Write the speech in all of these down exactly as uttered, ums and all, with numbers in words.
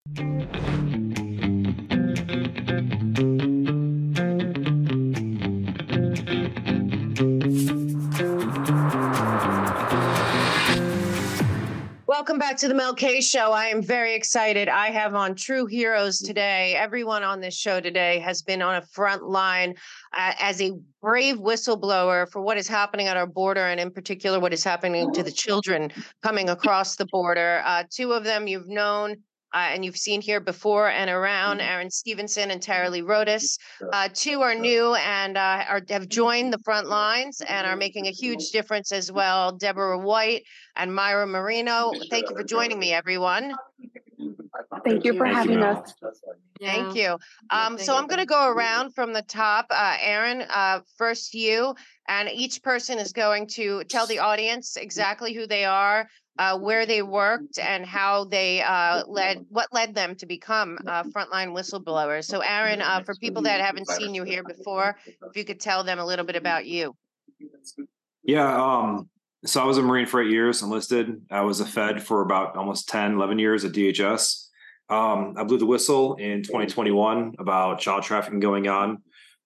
Welcome back to the Mel K Show. I am very excited. I have on true heroes today. Everyone on this show today has been on a front line uh, as a brave whistleblower for what is happening at our border, and in particular, what is happening to the children coming across the border. Uh, two of them you've known uh, and you've seen here before and around, Aaron Stevenson and Tara Lee Rodas. Uh, two are new and uh, are, have joined the front lines and are making a huge difference as well. Deborah White and Myra Marino. Thank you for joining me, everyone. Thank you for having us. Thank you. Um, so I'm going to go around from the top. Uh, Aaron, uh, first you, and each person is going to tell the audience exactly who they are, uh, where they worked, and how they uh, led, what led them to become uh, frontline whistleblowers. So Aaron, uh, for people that haven't seen you here before, if you could tell them a little bit about you. Yeah. Um, so I was a Marine for eight years, enlisted. I was a Fed for about almost ten, eleven years at D H S. Um, I blew the whistle in twenty twenty-one about child trafficking going on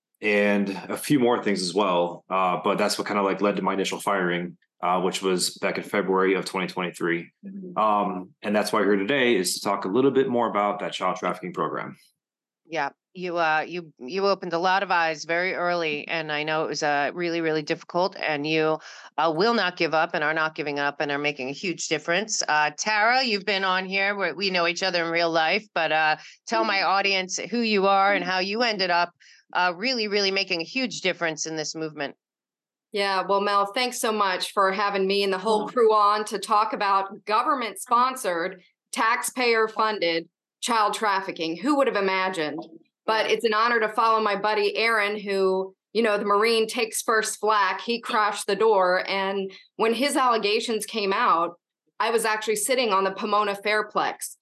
and a few more things as well. Uh, but that's what kind of like led to my initial firing, uh, which was back in February of twenty twenty-three. Um, and that's why we're here today is to talk a little bit more about that child trafficking program. Yeah, you uh, you you opened a lot of eyes very early, and I know it was uh, really, really difficult. And you uh, will not give up, and are not giving up, and are making a huge difference. Uh, Tara, you've been on here where we know each other in real life, but uh, tell my audience who you are and how you ended up uh, really, really making a huge difference in this movement. Yeah, well, Mel, thanks so much for having me and the whole crew on to talk about government-sponsored, taxpayer-funded child trafficking. Who would have imagined? But it's an honor to follow my buddy Aaron, who, you know, the Marine takes first flak. He crashed the door. And when his allegations came out, I was actually sitting on the Pomona Fairplex.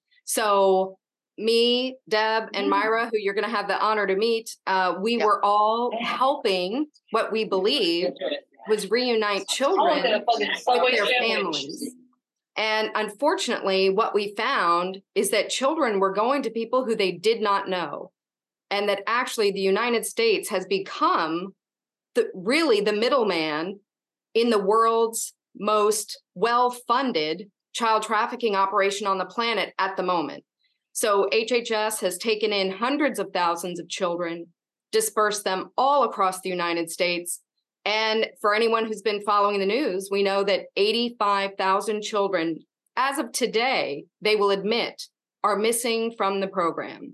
So me, Deb, and Myra, who you're going to have the honor to meet, uh, we yep. were all helping what we believed was reunite children with their families. And unfortunately, what we found is that children were going to people who they did not know. And that actually the United States has become the, really the middleman in the world's most well-funded child trafficking operation on the planet at the moment. So H H S has taken in hundreds of thousands of children, dispersed them all across the United States. And for anyone who's been following the news, we know that eighty-five thousand children, as of today, they will admit, are missing from the program.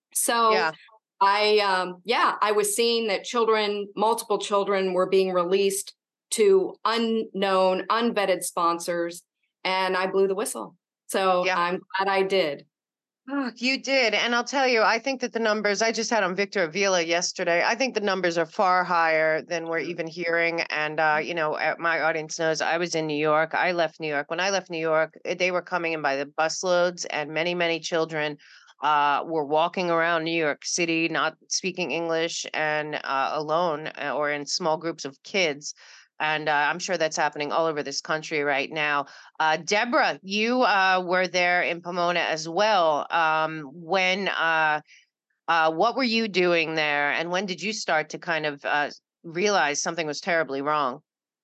So yeah. I, um, yeah, I was seeing that children, multiple children were being released to unknown, unvetted sponsors, and I blew the whistle. So yeah. I'm glad I did. Oh, you did. And I'll tell you, I think that the numbers, I just had on Victor Avila yesterday. I think the numbers are far higher than we're even hearing. And, uh, you know, my audience knows I was in New York. I left New York. When I left New York, they were coming in by the busloads, and many, many children uh, were walking around New York City, not speaking English, and uh, alone or in small groups of kids. And uh, I'm sure that's happening all over this country right now. Uh, Deborah, you uh, were there in Pomona as well. Um, when, uh, uh, what were you doing there? And when did you start to kind of uh, realize something was terribly wrong?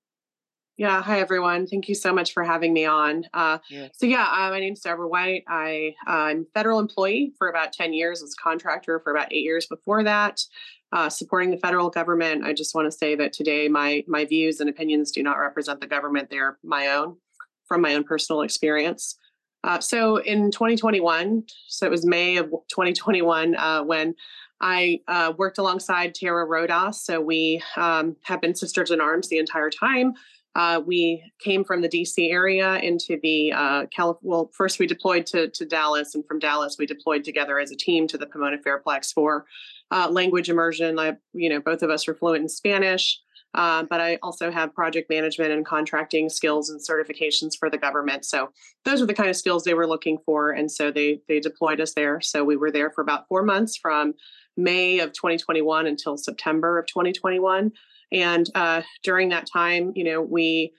Yeah. Hi, everyone. Thank you so much for having me on. Uh, yeah. So yeah, uh, my name's Deborah White. I, uh, I'm a federal employee for about ten years, as a contractor for about eight years before that. Uh, supporting the federal government. I just want to say that today my my views and opinions do not represent the government. They're my own, from my own personal experience. Uh, so in twenty twenty-one, so it was May of twenty twenty-one, uh, when I uh, worked alongside Tara Rodas. So we um, have been sisters in arms the entire time. Uh, we came from the D C area into the uh, Calif- well, first we deployed to, to Dallas, and from Dallas we deployed together as a team to the Pomona Fairplex for uh, language immersion. I, you know, both of us are fluent in Spanish, uh, but I also have project management and contracting skills and certifications for the government. So those are the kind of skills they were looking for, and so they they deployed us there. So we were there for about four months, from May of twenty twenty-one until September of twenty twenty-one. And uh, during that time, you know, we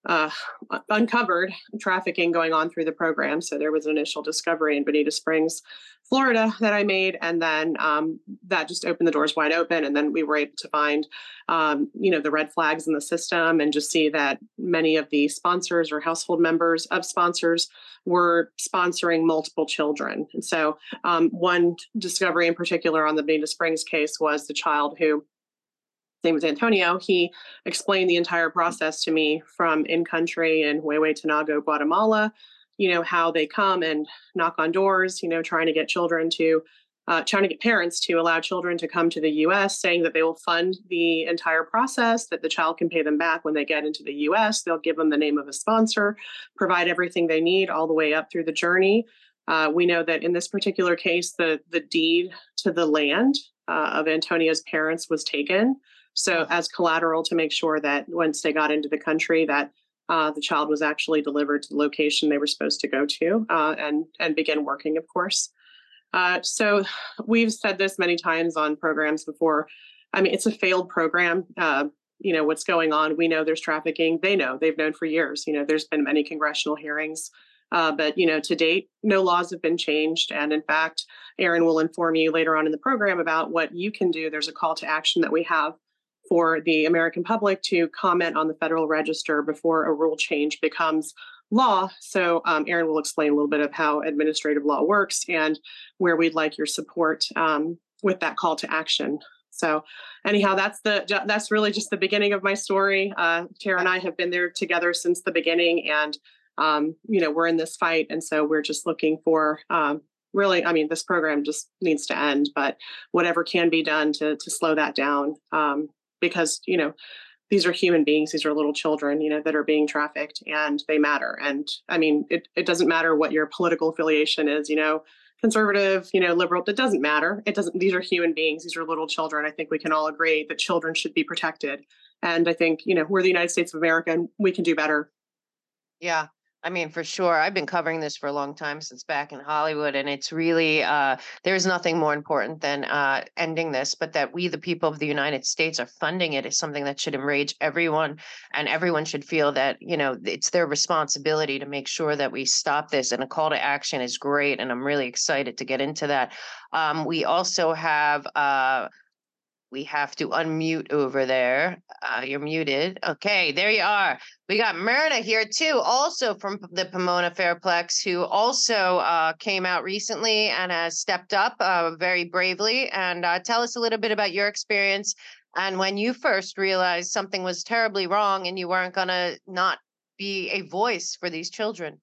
uh, uncovered trafficking going on through the program. So there was an initial discovery in Bonita Springs, Florida that I made. And then um, that just opened the doors wide open. And then we were able to find, um, you know, the red flags in the system and just see that many of the sponsors or household members of sponsors were sponsoring multiple children. And so um, one discovery in particular on the Bonita Springs case was the child who, his name was Antonio. He explained the entire process to me from in country in Huehuetenango, Guatemala, you know, how they come and knock on doors, you know, trying to get children to, uh, trying to get parents to allow children to come to the U S, saying that they will fund the entire process, that the child can pay them back when they get into the U S. They'll give them the name of a sponsor, provide everything they need all the way up through the journey. Uh, we know that in this particular case, the, the deed to the land uh, of Antonio's parents was taken. So as collateral to make sure that once they got into the country, that uh, the child was actually delivered to the location they were supposed to go to uh, and, and begin working, of course. Uh, so we've said this many times on programs before. I mean, it's a failed program. Uh, you know, what's going on. We know there's trafficking. They know, they've known for years. You know, there's been many congressional hearings. Uh, but, you know, to date, no laws have been changed. And in fact, Aaron will inform you later on in the program about what you can do. There's a call to action that we have for the American public to comment on the Federal Register before a rule change becomes law. So um, Aaron will explain a little bit of how administrative law works and where we'd like your support um, with that call to action. So anyhow, that's the that's really just the beginning of my story. Uh, Tara and I have been there together since the beginning, and um, you know, we're in this fight, and so we're just looking for um, really, I mean, this program just needs to end, but whatever can be done to to slow that down. Um, because, you know, these are human beings, these are little children, you know, that are being trafficked, and they matter. And I mean, it, it doesn't matter what your political affiliation is, you know, conservative, you know, liberal, it doesn't matter. It doesn't, these are human beings, these are little children. I think we can all agree that children should be protected. And I think, you know, we're the United States of America and we can do better. Yeah. I mean, for sure. I've been covering this for a long time, since back in Hollywood, and it's really, uh, there's nothing more important than uh, ending this, but that we, the people of the United States, are funding it is something that should enrage everyone, and everyone should feel that, you know, it's their responsibility to make sure that we stop this. And a call to action is great, and I'm really excited to get into that. Um, we also have uh, We have to unmute over there. Uh, you're muted. Okay, there you are. We got Myrna here too, also from the Pomona Fairplex, who also uh, came out recently and has stepped up uh, very bravely. And uh, tell us a little bit about your experience and when you first realized something was terribly wrong and you weren't going to not be a voice for these children.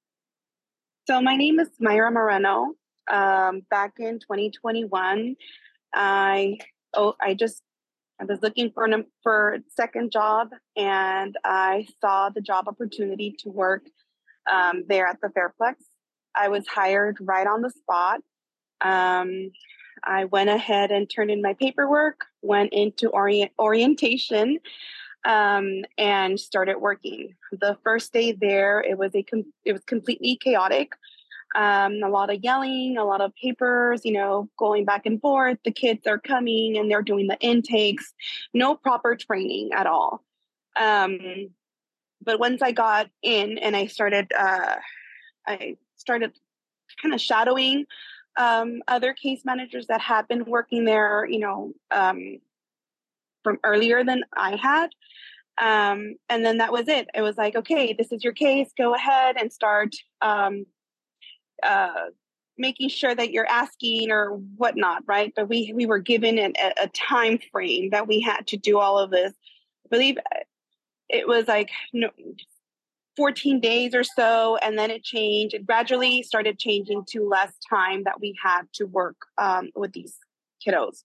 So my name is Mayra Moreno. Um, back in twenty twenty-one, I Oh, I just, I was looking for a, for a second job, and I saw the job opportunity to work um, there at the Fairplex. I was hired right on the spot. Um, I went ahead and turned in my paperwork, went into orient, orientation, um, and started working. The first day there, it was a com- it was completely chaotic. Um, a lot of yelling, a lot of papers, you know, going back and forth. The kids are coming and they're doing the intakes, no proper training at all. Um, but once I got in and I started, uh, I started kind of shadowing um, other case managers that had been working there, you know, um, from earlier than I had. Um, and then that was it. It was like, okay, this is your case. Go ahead and start um, uh, making sure that you're asking or whatnot, right? But we we were given an, a, a time frame that we had to do all of this. I believe it was like you know, fourteen days or so, and then it changed. It gradually started changing to less time that we had to work um, with these kiddos.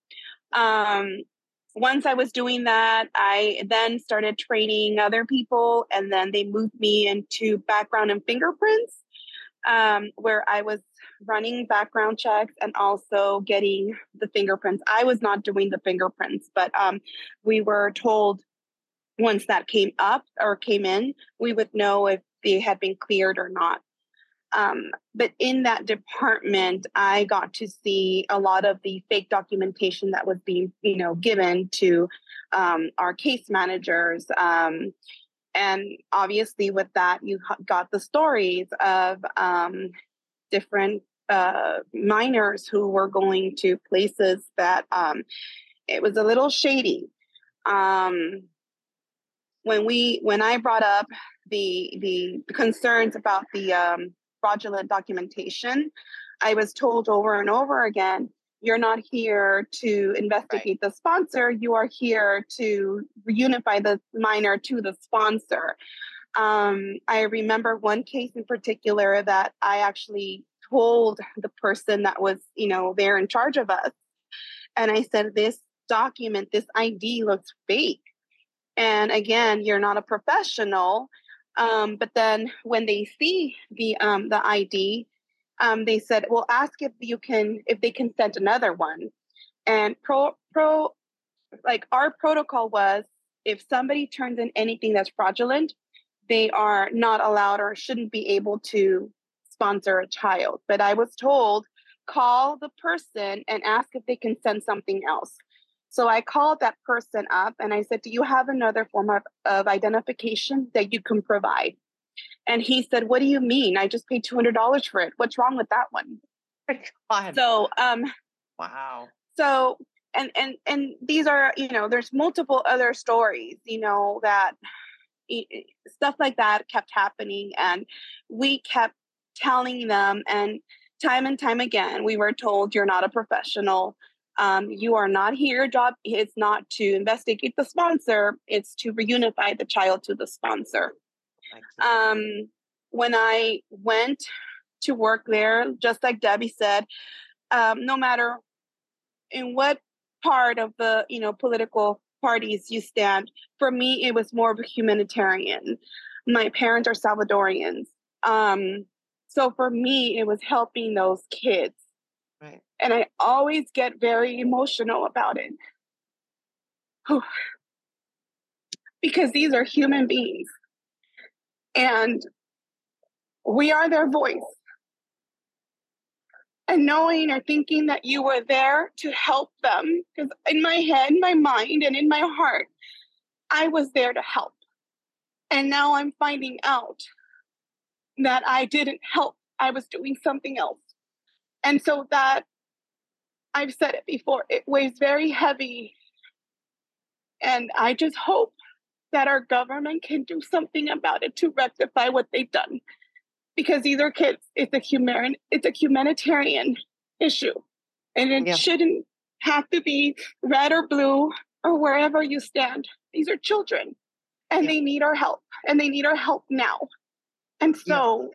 Um, once I was doing that, I then started training other people, and then they moved me into background and fingerprints. Um, where I was running background checks and also getting the fingerprints. I was not doing the fingerprints, but um, we were told once that came up or came in, we would know if they had been cleared or not. Um, but in that department, I got to see a lot of the fake documentation that was being, you know, given to um, our case managers. Um, and obviously with that, you got the stories of um, different uh, minors who were going to places that um, it was a little shady. Um, when we, when I brought up the the concerns about the um, fraudulent documentation, I was told over and over again, you're not here to investigate right. the sponsor. You are here to reunify the minor to the sponsor. Um, I remember one case in particular that I actually told the person that was, you know, there in charge of us. And I said, this document, this I D looks fake. And again, you're not a professional. Um, but then when they see the um, the I D, um, they said, well, ask if you can, if they can send another one. And pro, pro, like our protocol was, if somebody turns in anything that's fraudulent, they are not allowed or shouldn't be able to sponsor a child. But I was told, call the person and ask if they can send something else. So I called that person up and I said, do you have another form of, of identification that you can provide? And he said, what do you mean? I just paid two hundred dollars for it. What's wrong with that one? God. So, um, wow. So, and, and, and these are, you know, there's multiple other stories, you know, that stuff like that kept happening. And we kept telling them, and time and time again, we were told, you're not a professional. Um, you are not here. Your job is not to investigate the sponsor. It's to reunify the child to the sponsor. Um, when I went to work there, just like Debbie said, um, no matter in what part of the, you know, political parties you stand, for me, it was more of a humanitarian. My parents are Salvadorians. Um, so for me, it was helping those kids. Right. And I always get very emotional about it. Because these are human beings. And we are their voice. And knowing or thinking that you were there to help them, because in my head, my mind, and in my heart, I was there to help. And now I'm finding out that I didn't help. I was doing something else. And so that, I've said it before, it weighs very heavy. And I just hope that our government can do something about it to rectify what they've done. Because these are kids, it's a human, it's a humanitarian issue. And it yeah. shouldn't have to be red or blue or wherever you stand. These are children and yeah. they need our help, and they need our help now. And so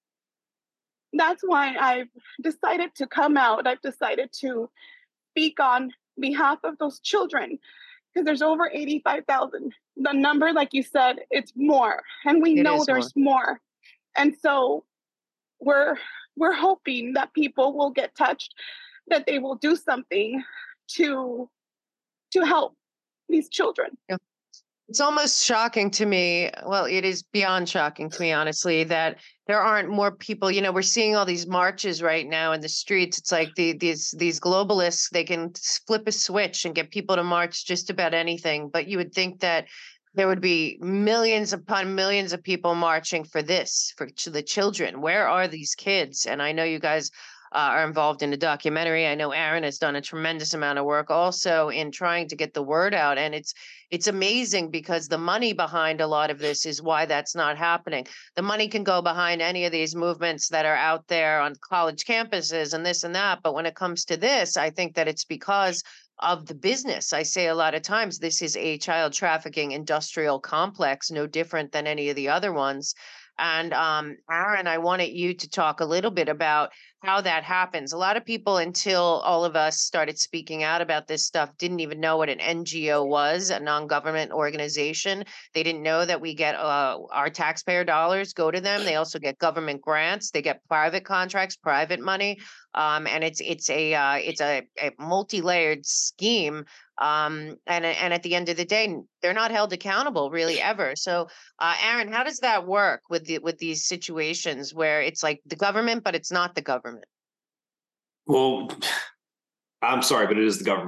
yeah. that's why I've decided to come out. I've decided to speak on behalf of those children, because there's over eighty-five thousand. The number, like you said, it's more, and we it know there's more. more. And so we're we're hoping that people will get touched, that they will do something to to help these children. Yeah. It's almost shocking to me. Well, it is beyond shocking to me, honestly, that there aren't more people. You know, we're seeing all these marches right now in the streets. It's like the, these these globalists, they can flip a switch and get people to march just about anything. But you would think that there would be millions upon millions of people marching for this, for the children. Where are these kids? And I know you guys uh, are involved in a documentary. I know Aaron has done a tremendous amount of work also in trying to get the word out. And it's it's amazing, because the money behind a lot of this is why that's not happening. The money can go behind any of these movements that are out there on college campuses and this and that. But when it comes to this, I think that it's because of the business. I say a lot of times, this is a child trafficking industrial complex, no different than any of the other ones. And um, Aaron, I wanted you to talk a little bit about how that happens. A lot of people, until all of us started speaking out about this stuff, didn't even know what an N G O was, a non-government organization. They didn't know that we get uh, our taxpayer dollars go to them. They also get government grants. They get private contracts, private money. Um, and it's it's a uh, it's a, a multi-layered scheme. Um, and and at the end of the day, they're not held accountable really ever. So, uh, Aaron, how does that work with the with these situations where it's like the government, but it's not the government? Well, I'm sorry, but it is the government.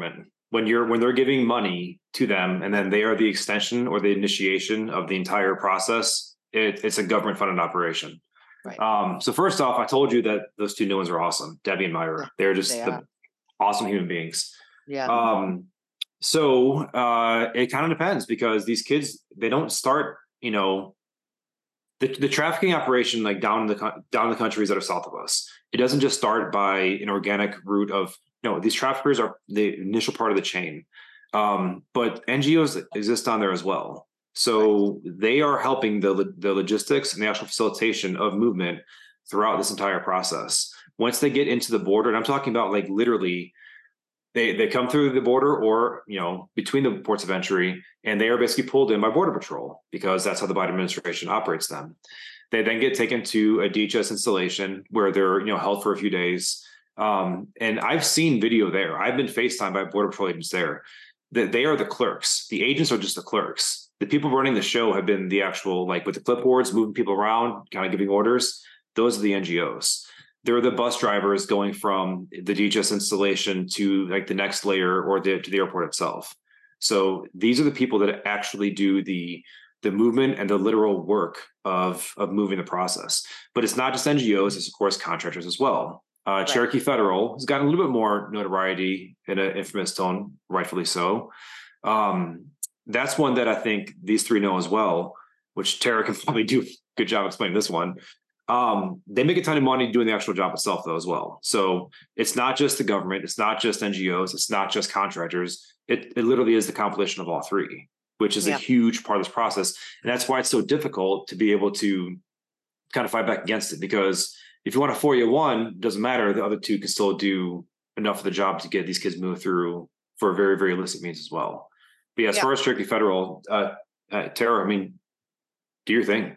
when you're when they're giving money to them, and then they are the extension or the initiation of the entire process, it, it's a government funded operation. Right. Um, so first off, I told you that those two new ones are awesome, Debbie and Myra. They're just They the are. awesome human beings. Yeah. Um, so uh, it kind of depends, because these kids, they don't start, you know, the, the trafficking operation, like down in the co- down in the countries that are south of us. It doesn't just start by an organic route of, no, these traffickers are the initial part of the chain. Um, but N G Os exist on there as well. So they are helping the the logistics and the actual facilitation of movement throughout this entire process. Once they get into the border, and I'm talking about like literally, they they come through the border, or you know, between the ports of entry, and they are basically pulled in by Border Patrol, because that's how the Biden administration operates them. They then get taken to a D H S installation where they're, you know, held for a few days. Um, and I've seen video there. I've been FaceTimed by Border Patrol agents there. That they are the clerks. The agents are just the clerks. The people running the show have been the actual, like with the clipboards, moving people around, kind of giving orders. Those are the N G Os. They're the bus drivers going from the D H S installation to like the next layer, or the, to the airport itself. So these are the people that actually do the the movement and the literal work of, of moving the process. But it's not just N G Os, it's of course contractors as well. Uh, right. Cherokee Federal has gotten a little bit more notoriety in an infamous tone, rightfully so. Um, that's one that I think these three know as well, which Tara can probably do a good job explaining this one. Um, they make a ton of money doing the actual job itself though as well. So it's not just the government, it's not just N G Os, it's not just contractors. It, it literally is the compilation of all three, which is yeah. a huge part of this process. And that's why it's so difficult to be able to kind of fight back against it, because if you want a four A one, doesn't matter. The other two can still do enough of the job to get these kids moved through for very, very illicit means as well. But yeah, as yeah. far as Cherokee Federal, uh, uh, Tara, I mean, do your thing.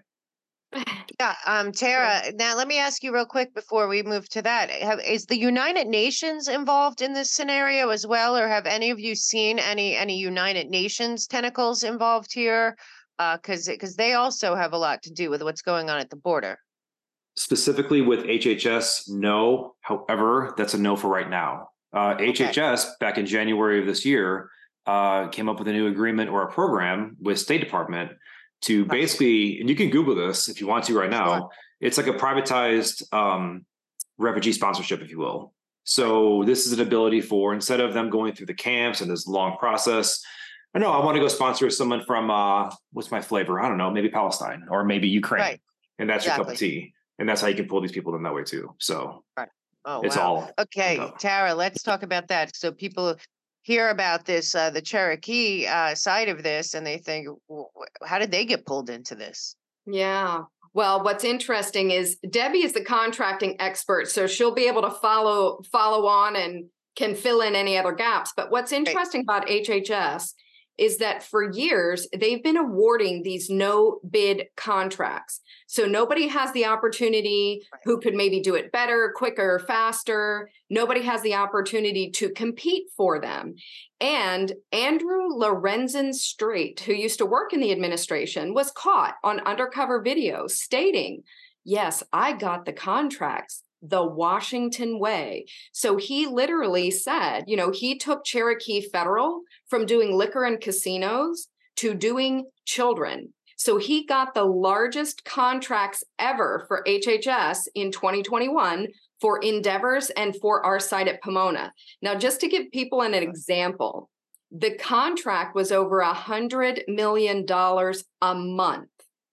Yeah, um, Tara, now let me ask you real quick before we move to that. Have, is the United Nations involved in this scenario as well, or have any of you seen any any United Nations tentacles involved here? Because uh, because they also have a lot to do with what's going on at the border. Specifically with H H S, no. However, that's a no for right now. Uh, okay. H H S, back in January of this year, uh, came up with a new agreement or a program with State Department to basically, and you can Google this if you want to right now, sure. It's like a privatized um, refugee sponsorship, if you will. So this is an ability for, instead of them going through the camps and this long process, I know I want to go sponsor someone from, uh, what's my flavor? I don't know, maybe Palestine or maybe Ukraine. Right. And that's exactly. your cup of tea. And that's how you can pull these people in that way too. So right. oh, it's wow. all. Okay, Tara, let's talk about that. So people hear about this, uh, the Cherokee uh, side of this, and they think, how did they get pulled into this? Yeah. Well, what's interesting is Debbie is the contracting expert, so she'll be able to follow follow on and can fill in any other gaps. But what's interesting right. about H H S is that for years, they've been awarding these no bid contracts. So nobody has the opportunity who could maybe do it better, quicker, faster. Nobody has the opportunity to compete for them. And Andrew Lorenzen Strait, who used to work in the administration, was caught on undercover video stating, yes, I got the contracts the Washington way. So he literally said, you know, he took Cherokee Federal from doing liquor and casinos to doing children. So he got the largest contracts ever for H H S in twenty twenty-one for Endeavors and for our site at Pomona. Now, just to give people an example, the contract was over a hundred million dollars a month.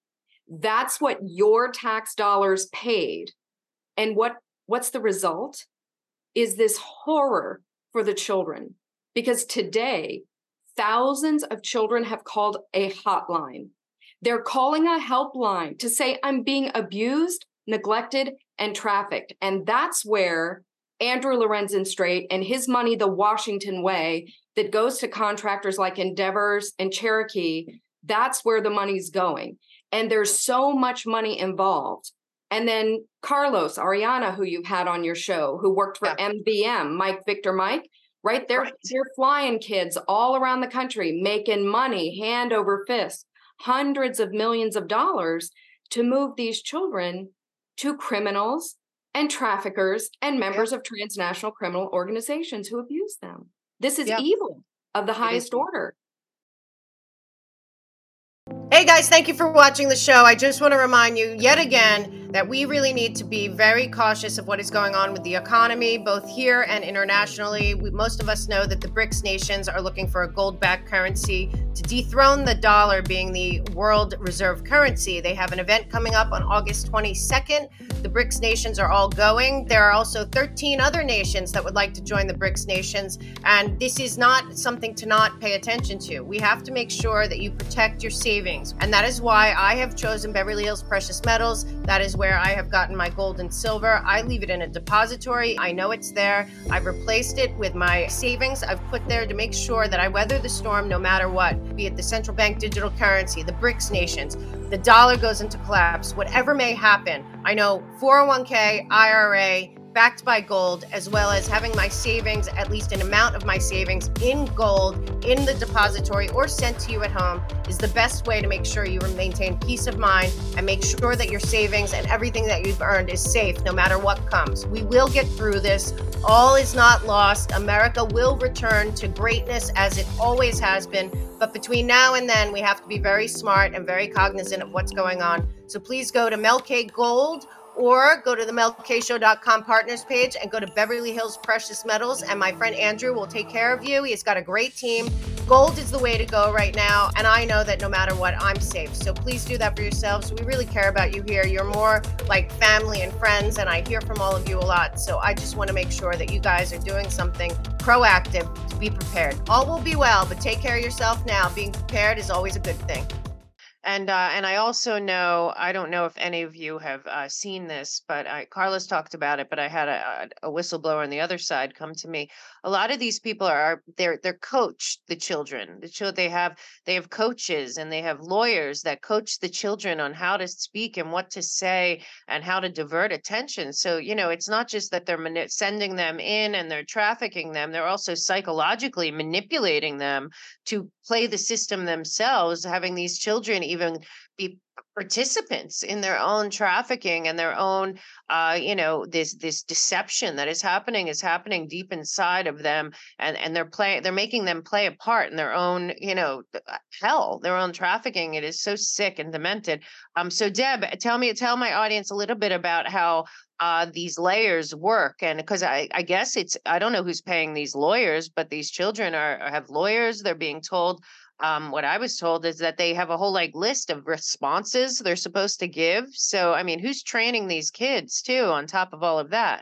That's what your tax dollars paid. And what, what's the result? Is this horror for the children. Because today, thousands of children have called a hotline. They're calling a helpline to say, I'm being abused, neglected, and trafficked. And that's where Andrew Lorenzen Strait and his money, the Washington way, that goes to contractors like Endeavors and Cherokee, that's where the money's going. And there's so much money involved. And then Carlos, Ariana, who you've had on your show, who worked for yeah. M V M, Mike Victor Mike, right? They're, right. they're flying kids all around the country, making money, hand over fist, hundreds of millions of dollars to move these children to criminals and traffickers and members yeah. of transnational criminal organizations who abuse them. This is yeah. evil. of the highest order. Hey guys, thank you for watching the show. I just want to remind you yet again that we really need to be very cautious of what is going on with the economy, both here and internationally. We, most of us know that the BRICS nations are looking for a gold-backed currency to dethrone the dollar being the world reserve currency. They have an event coming up on August twenty-second. The BRICS nations are all going. There are also thirteen other nations that would like to join the BRICS nations, and this is not something to not pay attention to. We have to make sure that you protect your savings, and that is why I have chosen Beverly Hills Precious Metals. That is where I have gotten my gold and silver. I leave it in a depository. I know it's there. I've replaced it with my savings I've put there to make sure that I weather the storm no matter what, be it the central bank digital currency, the BRICS nations, the dollar goes into collapse, whatever may happen. I know four oh one k, I R A, backed by gold, as well as having my savings, at least an amount of my savings in gold in the depository or sent to you at home, is the best way to make sure you maintain peace of mind and make sure that your savings and everything that you've earned is safe no matter what comes. We will get through this. All is not lost. America will return to greatness as it always has been. But between now and then, we have to be very smart and very cognizant of what's going on. So please go to Mel K Gold, or go to the mel k show dot com partners page and go to Beverly Hills Precious Metals, and my friend Andrew will take care of you. He's got a great team. Gold is the way to go right now, and I know that no matter what, I'm safe. So please do that for yourselves. We really care about you here. You're more like family and friends, and I hear from all of you a lot. So I just want to make sure that you guys are doing something proactive to be prepared. All will be well, but take care of yourself now. Being prepared is always a good thing. And uh, and I also know, I don't know if any of you have uh, seen this, but I, Carlos talked about it, but I had a, a whistleblower on the other side come to me. A lot of these people are, they're they're coached, the children. The children, they have they have coaches and they have lawyers that coach the children on how to speak and what to say and how to divert attention. So, you know, it's not just that they're mani- sending them in and they're trafficking them. They're also psychologically manipulating them to play the system themselves, having these children even be participants in their own trafficking and their own, uh, you know, this this deception that is happening is happening deep inside of them, and and they're playing, they're making them play a part in their own, you know, hell, their own trafficking. It is so sick and demented. Um, so Deb, tell me, tell my audience a little bit about how uh, these layers work, and because I, I guess it's, I don't know who's paying these lawyers, but these children are have lawyers. They're being told. Um, what I was told is that they have a whole like list of responses they're supposed to give. So, I mean, who's training these kids too, on top of all of that?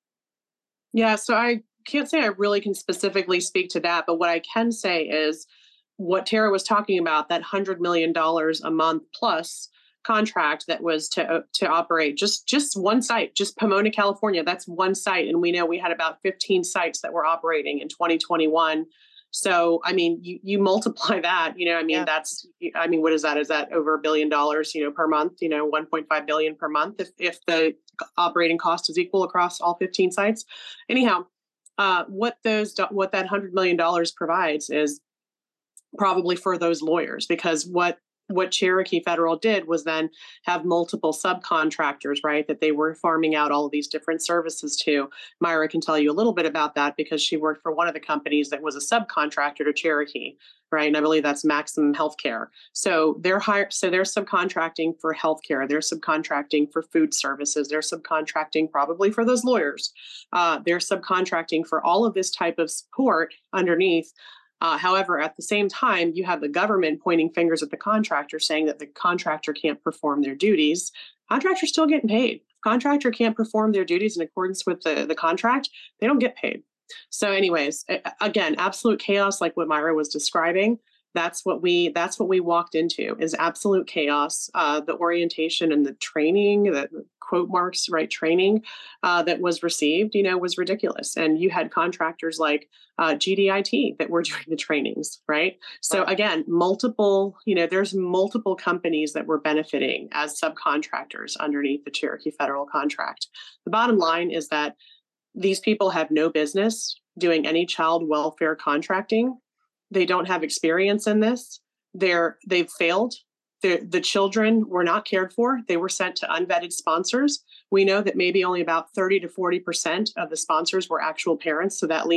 Yeah, so I can't say I really can specifically speak to that, but what I can say is what Tara was talking about, that one hundred million dollars a month plus contract that was to uh, to operate just just one site, just Pomona, California. That's one site, and we know we had about fifteen sites that were operating in twenty twenty-one. So, I mean, you, you multiply that, you know, I mean, yeah. that's, I mean, what is that? Is that over a billion dollars, you know, per month, you know, one point five billion per month if, if the operating cost is equal across all fifteen sites. Anyhow, uh, what those, what that one hundred million dollars provides is probably for those lawyers, because what what Cherokee Federal did was then have multiple subcontractors, right, that they were farming out all of these different services to. Myra can tell you a little bit about that because she worked for one of the companies that was a subcontractor to Cherokee, right? And I believe that's Maximum Healthcare. So they're hired, so they're subcontracting for healthcare, they're subcontracting for food services, they're subcontracting probably for those lawyers. Uh, they're subcontracting for all of this type of support underneath. Uh, however, at the same time, you have the government pointing fingers at the contractor, saying that the contractor can't perform their duties. Contractor's still getting paid. Contractor can't perform their duties in accordance with the, the contract, they don't get paid. So anyways, again, absolute chaos, like what Myra was describing. That's what we that's what we walked into, is absolute chaos. Uh, the orientation and the training, the quote marks, right, training uh, that was received, you know, was ridiculous. And you had contractors like uh, G D I T that were doing the trainings, right? So again, multiple, you know, there's multiple companies that were benefiting as subcontractors underneath the Cherokee Federal contract. The bottom line is that these people have no business doing any child welfare contracting. They don't have experience in this. They're, they've failed. They're, the children were not cared for. They were sent to unvetted sponsors. We know that maybe only about thirty to forty percent of the sponsors were actual parents. So that leaves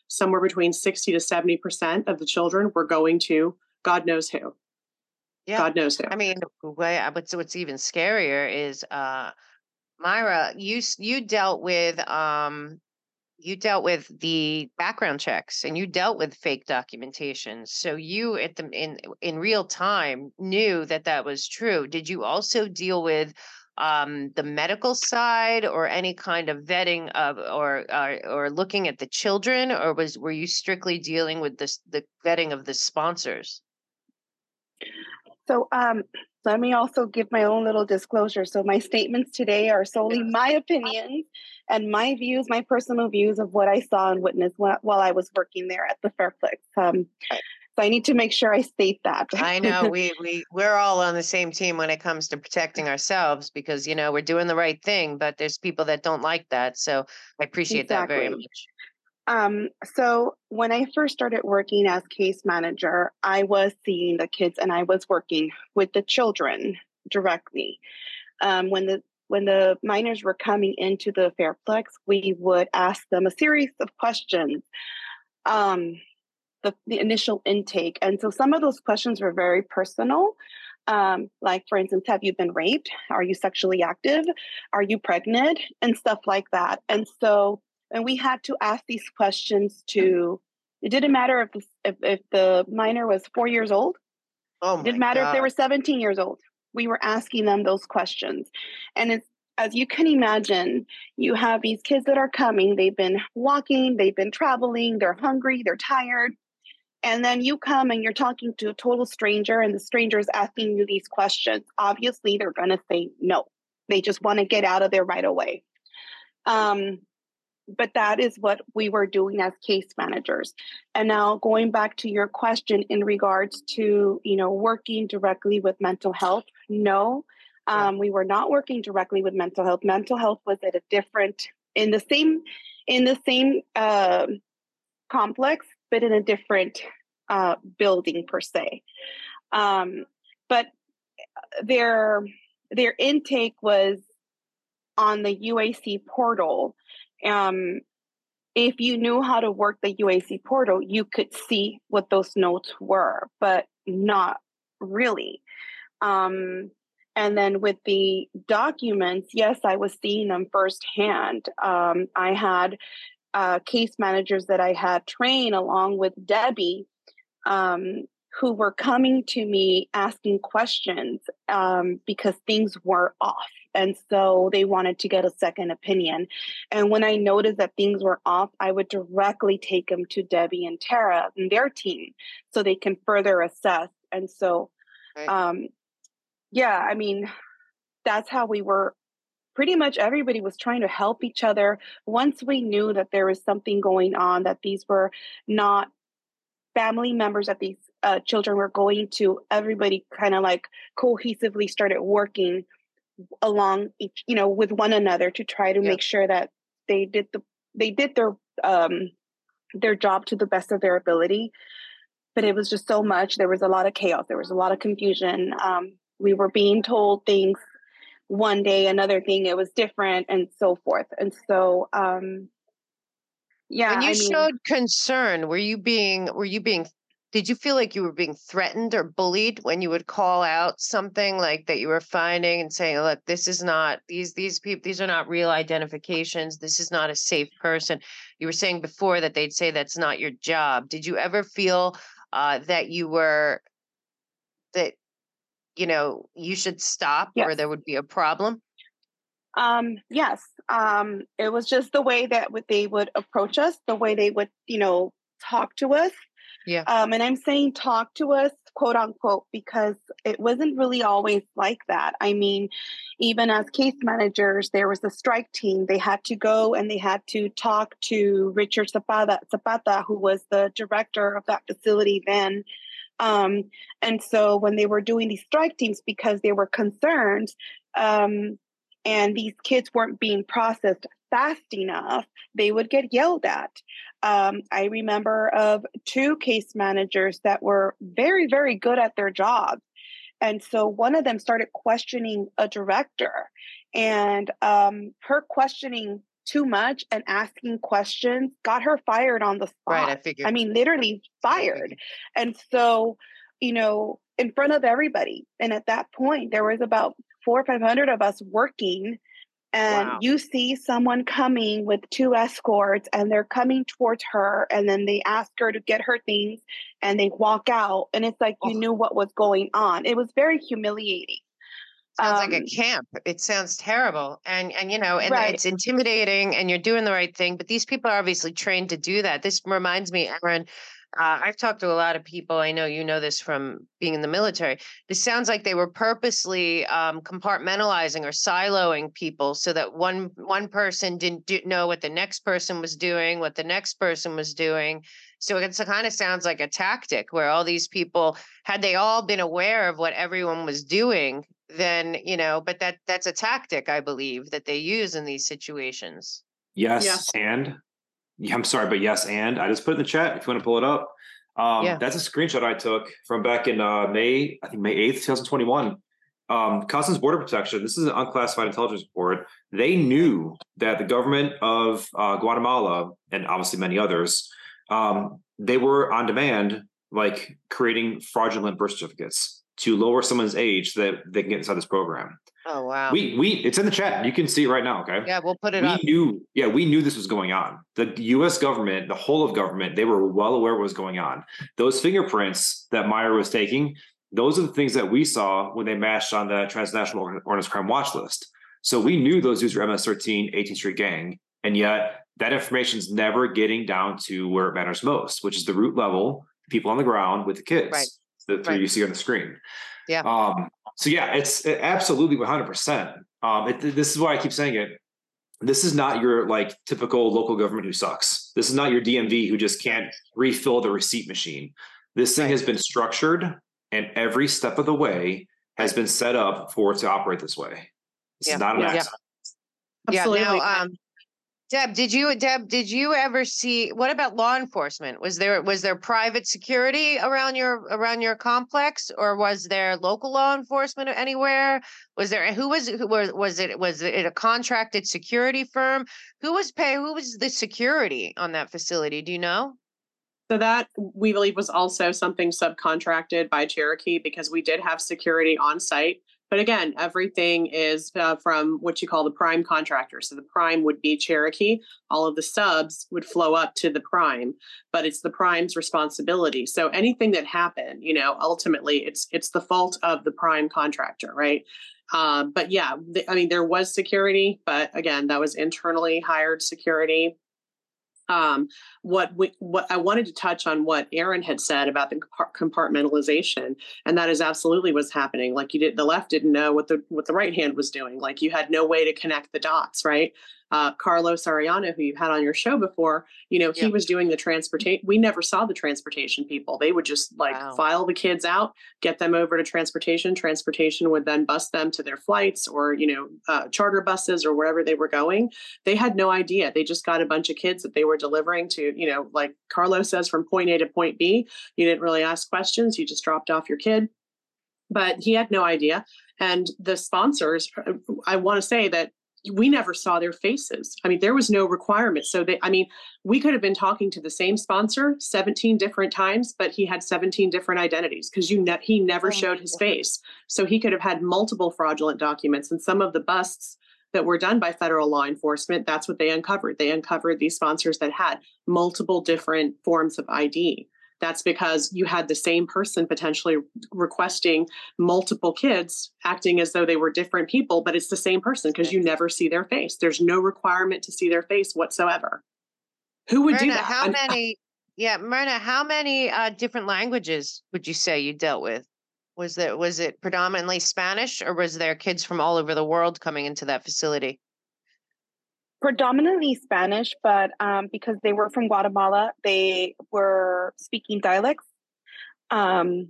somewhere between sixty to seventy percent of the children were going to God knows who. Yeah. God knows who. I mean, way, what's, what's even scarier is, uh, Myra, you, s- you dealt with, um, you dealt with the background checks and you dealt with fake documentation. So you at the in in real time knew that that was true. Did you also deal with um, the medical side or any kind of vetting of or uh, or looking at the children, or was were you strictly dealing with this the vetting of the sponsors? So um, let me also give my own little disclosure. So my statements today are solely my opinions and my views, my personal views of what I saw and witnessed while, while I was working there at the Fairplex. Um, so I need to make sure I state that. I know we we we're all on the same team when it comes to protecting ourselves because you know we're doing the right thing, but there's people that don't like that. So I appreciate that very Exactly. much. Um, so when I first started working as case manager, I was seeing the kids and I was working with the children directly. Um, when the when the minors were coming into the Fairplex, we would ask them a series of questions. Um, the, the initial intake. And so some of those questions were very personal. Um, like, for instance, have you been raped? Are you sexually active? Are you pregnant? And stuff like that. And so, and we had to ask these questions to, it didn't matter if, the, if, if the minor was four years old. Oh It didn't my matter if they God. were seventeen years old. We were asking them those questions. And it's, as you can imagine, you have these kids that are coming, they've been walking, they've been traveling, they're hungry, they're tired. And then you come and you're talking to a total stranger and the stranger is asking you these questions. Obviously, they're going to say no. They just want to get out of there right away. Um, but that is what we were doing as case managers. And now going back to your question in regards to, you know, working directly with mental health, no, um, yeah. we were not working directly with mental health. Mental health was at a different, in the same, in the same uh, complex, but in a different uh, building per se. Um, but their their intake was on the U A C portal. Um, if you knew how to work the U A C portal, you could see what those notes were, but not really. Um, and then with the documents, yes, I was seeing them firsthand. Um, I had uh, case managers that I had trained along with Debbie, um, who were coming to me asking questions um, because things were off. And so they wanted to get a second opinion. And when I noticed that things were off, I would directly take them to Debbie and Tara and their team so they can further assess. And so, Right. um, yeah, I mean, that's how we were. Pretty much everybody was trying to help each other. Once we knew that there was something going on, that these were not family members that these uh, children were going to, everybody kind of like cohesively started working along each, you know, with one another to try to Yeah. make sure that they did the they did their um, their job to the best of their ability. But it was just so much. There was a lot of chaos. There was a lot of confusion. Um, we were being told things one day, another thing, it was different, and so forth. And so, um, yeah, When you I mean, showed concern, were you being were you being did you feel like you were being threatened or bullied when you would call out something like that you were finding and saying, look, this is not these these people these are not real identifications. This is not a safe person. You were saying before that they'd say that's not your job. Did you ever feel uh, that you were that you know you should stop yes. or there would be a problem? Um, yes. Um, it was just the way that w- they would approach us, the way they would, you know, talk to us. Yeah. Um, and I'm saying talk to us, quote unquote, because it wasn't really always like that. I mean, even as case managers, there was a strike team. They had to go and they had to talk to Richard Zapata, Zapata, who was the director of that facility then. Um, and so when they were doing these strike teams, because they were concerned, um, and these kids weren't being processed fast enough, they would get yelled at. Um, I remember of two case managers that were very, very good at their jobs. And so one of them started questioning a director, and um, her questioning too much and asking questions got her fired on the spot. Right, I figured. I mean, literally fired. And so, you know, in front of everybody. And at that point, there was about four or five hundred of us working. And Wow. you see someone coming with two escorts and they're coming towards her. And then they ask her to get her things and they walk out. And it's like, you Oh. knew what was going on. It was very humiliating. Sounds Um, like a camp. It sounds terrible. And, and, you know, and Right. it's intimidating and you're doing the right thing, but these people are obviously trained to do that. This reminds me, Aaron, uh, I've talked to a lot of people. I know you know this from being in the military. This sounds like they were purposely um, compartmentalizing or siloing people so that one one person didn't do, know what the next person was doing, what the next person was doing. So it's a kind of sounds like a tactic where all these people, had they all been aware of what everyone was doing, then, you know, but that that's a tactic, I believe, that they use in these situations. Yes, Yes. and yeah, I'm sorry, but yes, and I just put it in the chat if you want to pull it up. Um, Yeah. That's a screenshot I took from back in uh, May, I think May eighth, twenty twenty-one. Um, Customs Border Protection, this is an unclassified intelligence report. They knew that the government of uh, Guatemala, and obviously many others, um, they were on demand, like creating fraudulent birth certificates to lower someone's age so that they can get inside this program. Oh, wow. We we it's in the chat. You can see it right now. Okay. Yeah, we'll put it we up. knew, yeah, we knew this was going on. The U S government, the whole of government, they were well aware what was going on. Those fingerprints that Meyer was taking, those are the things that we saw when they matched on the Transnational Organized Crime Watch List. So we knew those dudes were M S thirteen, eighteenth Street Gang, and yet that information is never getting down to where it matters most, which is the root level, people on the ground with the kids. Right. The three Right. you see on the screen. Yeah. Um, so yeah, it's it absolutely one hundred percent. Um, it, this is why I keep saying it. This is not your like typical local government who sucks. This is not your D M V who just can't refill the receipt machine. This thing Right. has been structured, and every step of the way has been set up for it to operate this way. This Yeah. is not an Yeah. accident. Absolutely. Yeah. Now, um, Deb, did you Deb, did you ever see, what about law enforcement? Was there was there private security around your around your complex, or was there local law enforcement anywhere? Was there who was who was was it was it a contracted security firm? Who was pay who was the security on that facility? Do you know? So that we believe was also something subcontracted by Cherokee because we did have security on site. But again, everything is uh, from what you call the prime contractor. So the prime would be Cherokee. All of the subs would flow up to the prime, but it's the prime's responsibility. So anything that happened, you know, ultimately it's it's the fault of the prime contractor, right? Um, but yeah, th- I mean, there was security, but again, that was internally hired security. Um, what we, what I wanted to touch on what Aaron had said about the compartmentalization, and that is absolutely what's happening. Like you did, the left didn't know what the what the right hand was doing. Like you had no way to connect the dots, right? Uh, Carlos Arellano, who you've had on your show before, you know, he Yeah. was doing the transportation. We never saw the transportation people. They would just like Wow. file the kids out, get them over to transportation. Transportation would then bus them to their flights or, you know, uh, charter buses or wherever they were going. They had no idea. They just got a bunch of kids that they were delivering to, you know, like Carlos says, from point A to point B. You didn't really ask questions. You just dropped off your kid. But he had no idea. And the sponsors, I want to say that we never saw their faces. I mean, there was no requirement. So they, I mean, we could have been talking to the same sponsor seventeen different times, but he had seventeen different identities because you ne- he never Oh, showed his face. So he could have had multiple fraudulent documents. And some of the busts that were done by federal law enforcement, that's what they uncovered. They uncovered these sponsors that had multiple different forms of I D. That's because you had the same person potentially requesting multiple kids, acting as though they were different people, but it's the same person because you never see their face. There's no requirement to see their face whatsoever. Who would do Myrna, that? how I'm- many? Yeah, Myrna, how many uh, different languages would you say you dealt with? Was there was it predominantly Spanish, or was there kids from all over the world coming into that facility? Predominantly Spanish, but um, because they were from Guatemala, they were speaking dialects. Um,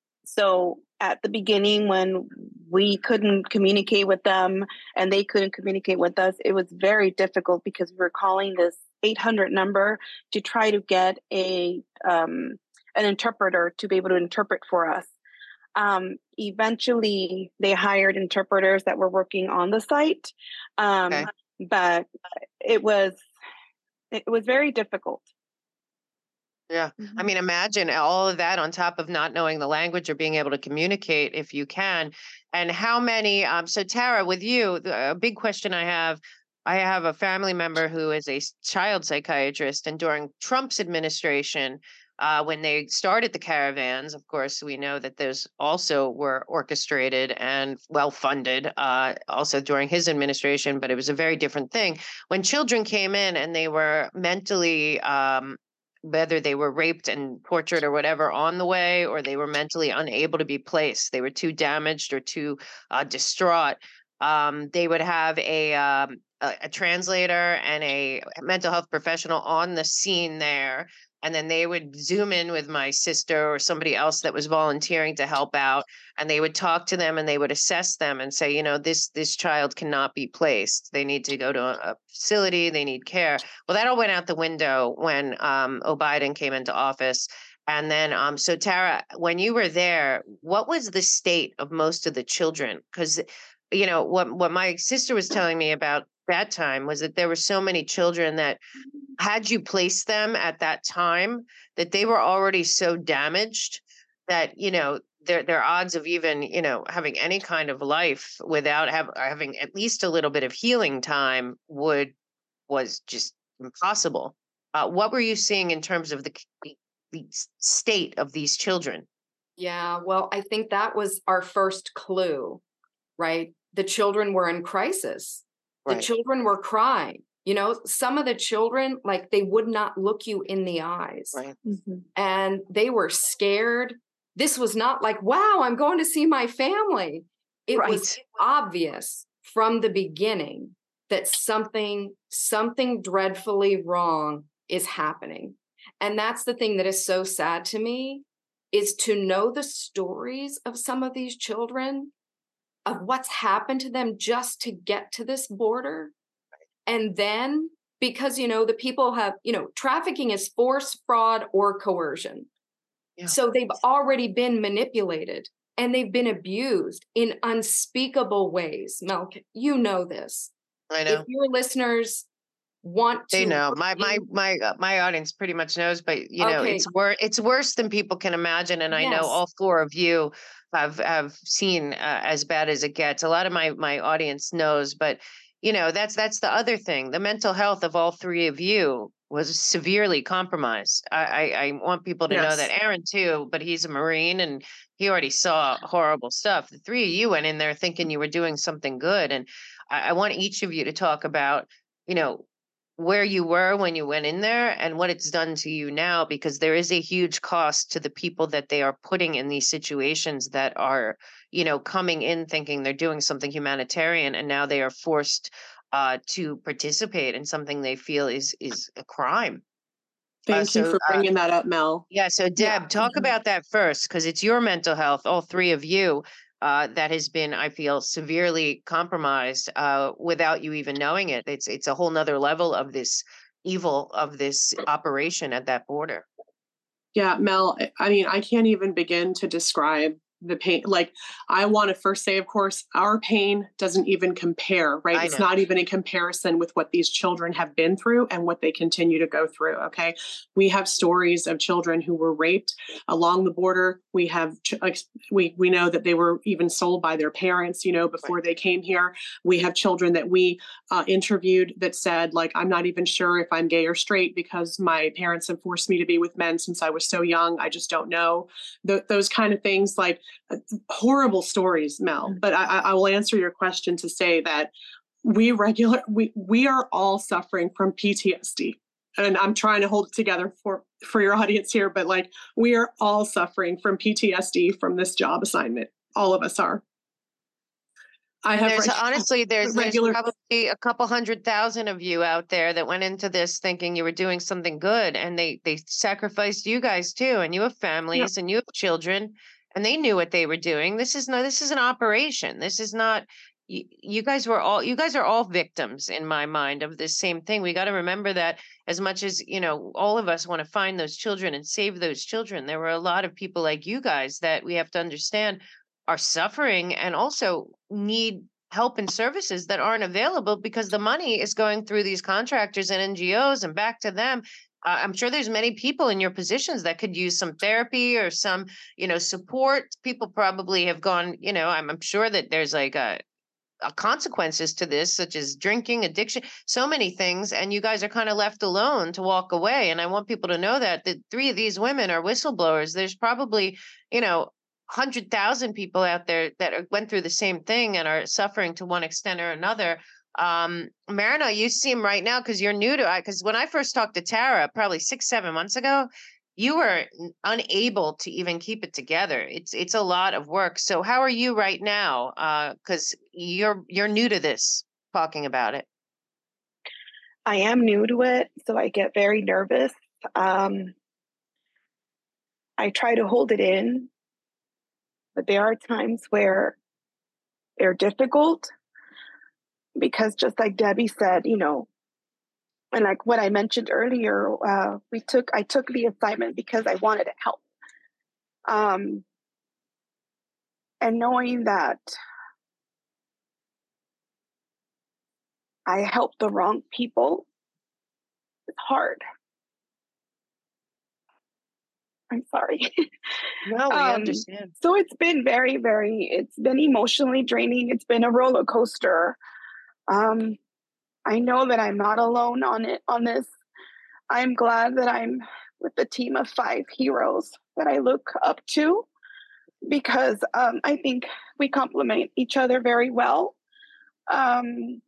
so at the beginning, when we couldn't communicate with them and they couldn't communicate with us, it was very difficult because we were calling this eight hundred number to try to get a um, an interpreter to be able to interpret for us. Um, eventually, they hired interpreters that were working on the site. Um, Okay. but it was it was very difficult. Yeah. I mean, imagine all of that on top of not knowing the language or being able to communicate if you can. And how many, um, so Tara, with you, the- a big question I have, I have a family member who is a s- child psychiatrist, and during Trump's administration, uh, when they started the caravans, of course, we know that those also were orchestrated and well funded, uh, also during his administration, but it was a very different thing. When children came in and they were mentally, um, whether they were raped and tortured or whatever on the way, or they were mentally unable to be placed, they were too damaged or too uh, distraught. Um, they would have a, um, a a translator and a mental health professional on the scene there, and then they would zoom in with my sister or somebody else that was volunteering to help out, and they would talk to them and they would assess them and say, you know, this this child cannot be placed. They need to go to a, a facility. They need care. Well, that all went out the window when um, O'Biden came into office. And then, um, so Tara, when you were there, what was the state of most of the children? Because, you know, what what my sister was telling me about that time was that there were so many children that had you placed them at that time, that they were already so damaged that, you know, their their odds of even, you know, having any kind of life without have, having at least a little bit of healing time would was just impossible. Uh, what were you seeing in terms of the, the the state of these children? Yeah, well, I think that was our first clue, right? The children were in crisis. The Right. children were crying. You know, some of the children, like they would not look you in the eyes, Right. Mhm. and they were scared. This was not like, wow, I'm going to see my family. It was Right. obvious from the beginning that something, something dreadfully wrong is happening. And that's the thing that is so sad to me, is to know the stories of some of these children, of what's happened to them just to get to this border. And then, because, you know, the people have, you know, trafficking is force, fraud, or coercion. Yeah. So they've already been manipulated and they've been abused in unspeakable ways. Mel, you know this. I If know. your listeners want They to know. look My my in- my uh, my audience pretty much knows, but you know, Okay. it's worse. It's worse than people can imagine. And I know Yes. all four of you have have seen uh, as bad as it gets. A lot of my my audience knows, but you know, that's that's the other thing. The mental health of all three of you was severely compromised. I I, I want people to know that. Yes. Aaron too, but he's a Marine and he already saw horrible stuff. The three of you went in there thinking you were doing something good, and I, I want each of you to talk about, you know, where you were when you went in there and what it's done to you now, because there is a huge cost to the people that they are putting in these situations that are, you know, coming in thinking they're doing something humanitarian, and now they are forced uh, to participate in something they feel is is a crime. Uh, Thank you so for uh, bringing that up, Mel. yeah, so Yeah. Deb, talk Mhm. about that first, because it's your mental health, all three of you, uh, that has been, I feel, severely compromised uh, without you even knowing it. It's it's a whole nother level of this evil of this operation at that border. Yeah, Mel, I I mean, I can't even begin to describe the pain. Like, I want to first say, of course, our pain doesn't even compare, right? I It's know. not even in comparison with what these children have been through and what they continue to go through. Okay. We have stories of children who were raped along the border. We have, ch- like, we, we know that they were even sold by their parents, you know, before they came here. We have children that we uh, interviewed that said, like, I'm not even sure if I'm gay or straight because my parents have forced me to be with men since I was so young. I just don't know. Th- those kind of things, like uh, horrible stories, Mel. But I, I will answer your question to say that we regular we we are all suffering from P T S D. And I'm trying to hold it together for for your audience here, but like we are all suffering from P T S D from this job assignment. All of us are. I And have there's reg- honestly there's there's regular probably a couple hundred thousand of you out there that went into this thinking you were doing something good, and they they sacrificed you guys too, and you have yeah, families and you have children, and they knew what they were doing. This is no this is an operation. This is not you, you guys were all you guys are all victims in my mind of this same thing. We got to remember that as much as, you know, all of us want to find those children and save those children, there were a lot of people like you guys that we have to understand are suffering and also need help and services that aren't available because the money is going through these contractors and N G Os and back to them. Uh, I'm sure there's many people in your positions that could use some therapy or some, you know, support. People probably have gone, you know, I'm, I'm sure that there's like a, a consequences to this, such as drinking, addiction, so many things. And you guys are kind of left alone to walk away. And I want people to know that the three of these women are whistleblowers. There's probably, you know, one hundred thousand people out there that are, went through the same thing and are suffering to one extent or another. Um, Marina, you seem right now, because you're new to it, because when I first talked to Tara, probably six, seven months ago, you were unable to even keep it together. It's it's a lot of work. So how are you right now? Uh, because you're you're new to this, talking about it. I am new to it, so I get very nervous. Um, I try to hold it in, but there are times where they're difficult because, just like Debbie said, you know, and like what I mentioned earlier, uh, we took I took the assignment because I wanted to help. Um, and knowing that I helped the wrong people, it's hard. I'm sorry. No, we um, understand. So it's been very, very, it's been emotionally draining. It's been a roller coaster. Um, I know that I'm not alone on it, on this. I'm glad that I'm with a team of five heroes that I look up to, because um, I think we complement each other very well. Um,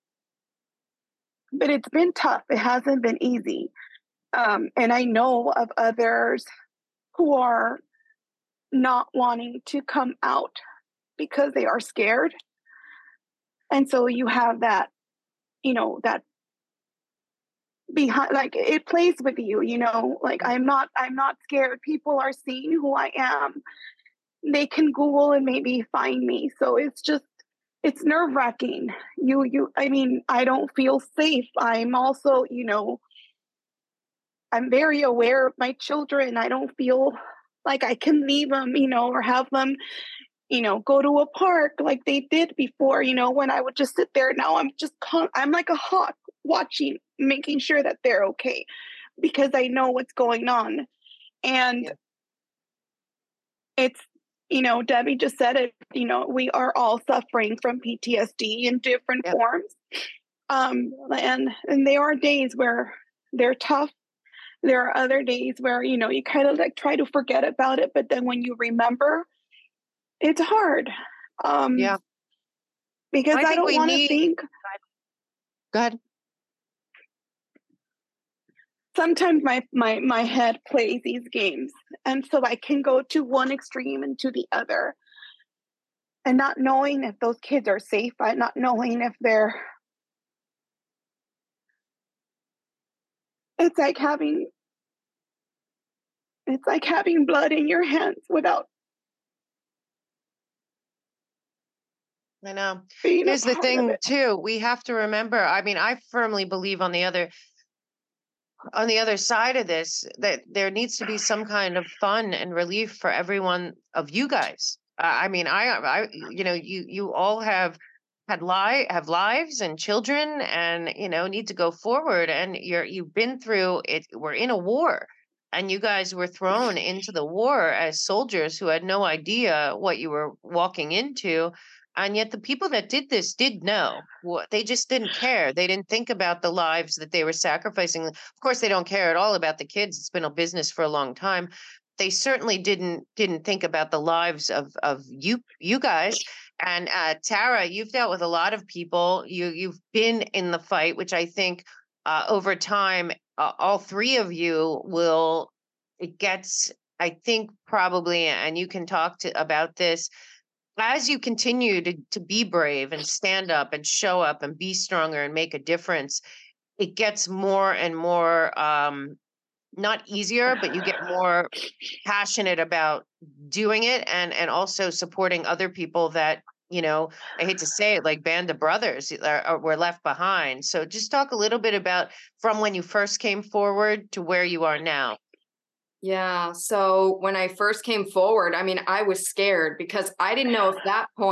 but it's been tough. It hasn't been easy. Um, and I know of others who are not wanting to come out because they are scared. And so you have that, you know, that behind, like, it plays with you, you know, like I'm not, I'm not scared. People are seeing who I am. They can Google and maybe find me. So it's just, it's nerve wracking. You, you, I mean, I don't feel safe. I'm also, you know, I'm very aware of my children. I don't feel like I can leave them, you know, or have them, you know, go to a park like they did before, you know, when I would just sit there. Now I'm just, con- I'm like a hawk watching, making sure that they're okay, because I know what's going on. And yeah. It's, you know, Debbie just said it, you know, we are all suffering from P T S D in different yeah. forms. Um, and, and there are days where they're tough. There are other days where, you know, you kind of like try to forget about it, but then when you remember, it's hard. Um, yeah. Because I, I don't want to need... think. Go ahead. Sometimes my, my, my head plays these games. And so I can go to one extreme and to the other. And not knowing if those kids are safe, not knowing if they're. It's like having. It's like having blood in your hands without. I know. Here's the thing too. We have to remember, I mean, I firmly believe on the other on the other side of this, that there needs to be some kind of fun and relief for everyone of you guys. Uh, I mean, I, I, you know, you, you all have had li- have lives and children, and, you know, need to go forward, and you're, you've been through it. We're in a war, and you guys were thrown into the war as soldiers who had no idea what you were walking into. And yet the people that did this did know. They just didn't care. They didn't think about the lives that they were sacrificing. Of course, they don't care at all about the kids. It's been a business for a long time. They certainly didn't didn't think about the lives of of you you guys. And uh, Tara, you've dealt with a lot of people. You you've been in the fight, which I think uh, over time, uh, all three of you will. It gets, I think, probably, and you can talk to about this. As you continue to, to be brave and stand up and show up and be stronger and make a difference, it gets more and more, um, not easier, but you get more passionate about doing it, and, and also supporting other people that, you know, I hate to say it, like Band of Brothers are, are, were left behind. So just talk a little bit about from when you first came forward to where you are now. Yeah. So when I first came forward, I mean, I was scared because I didn't know at that point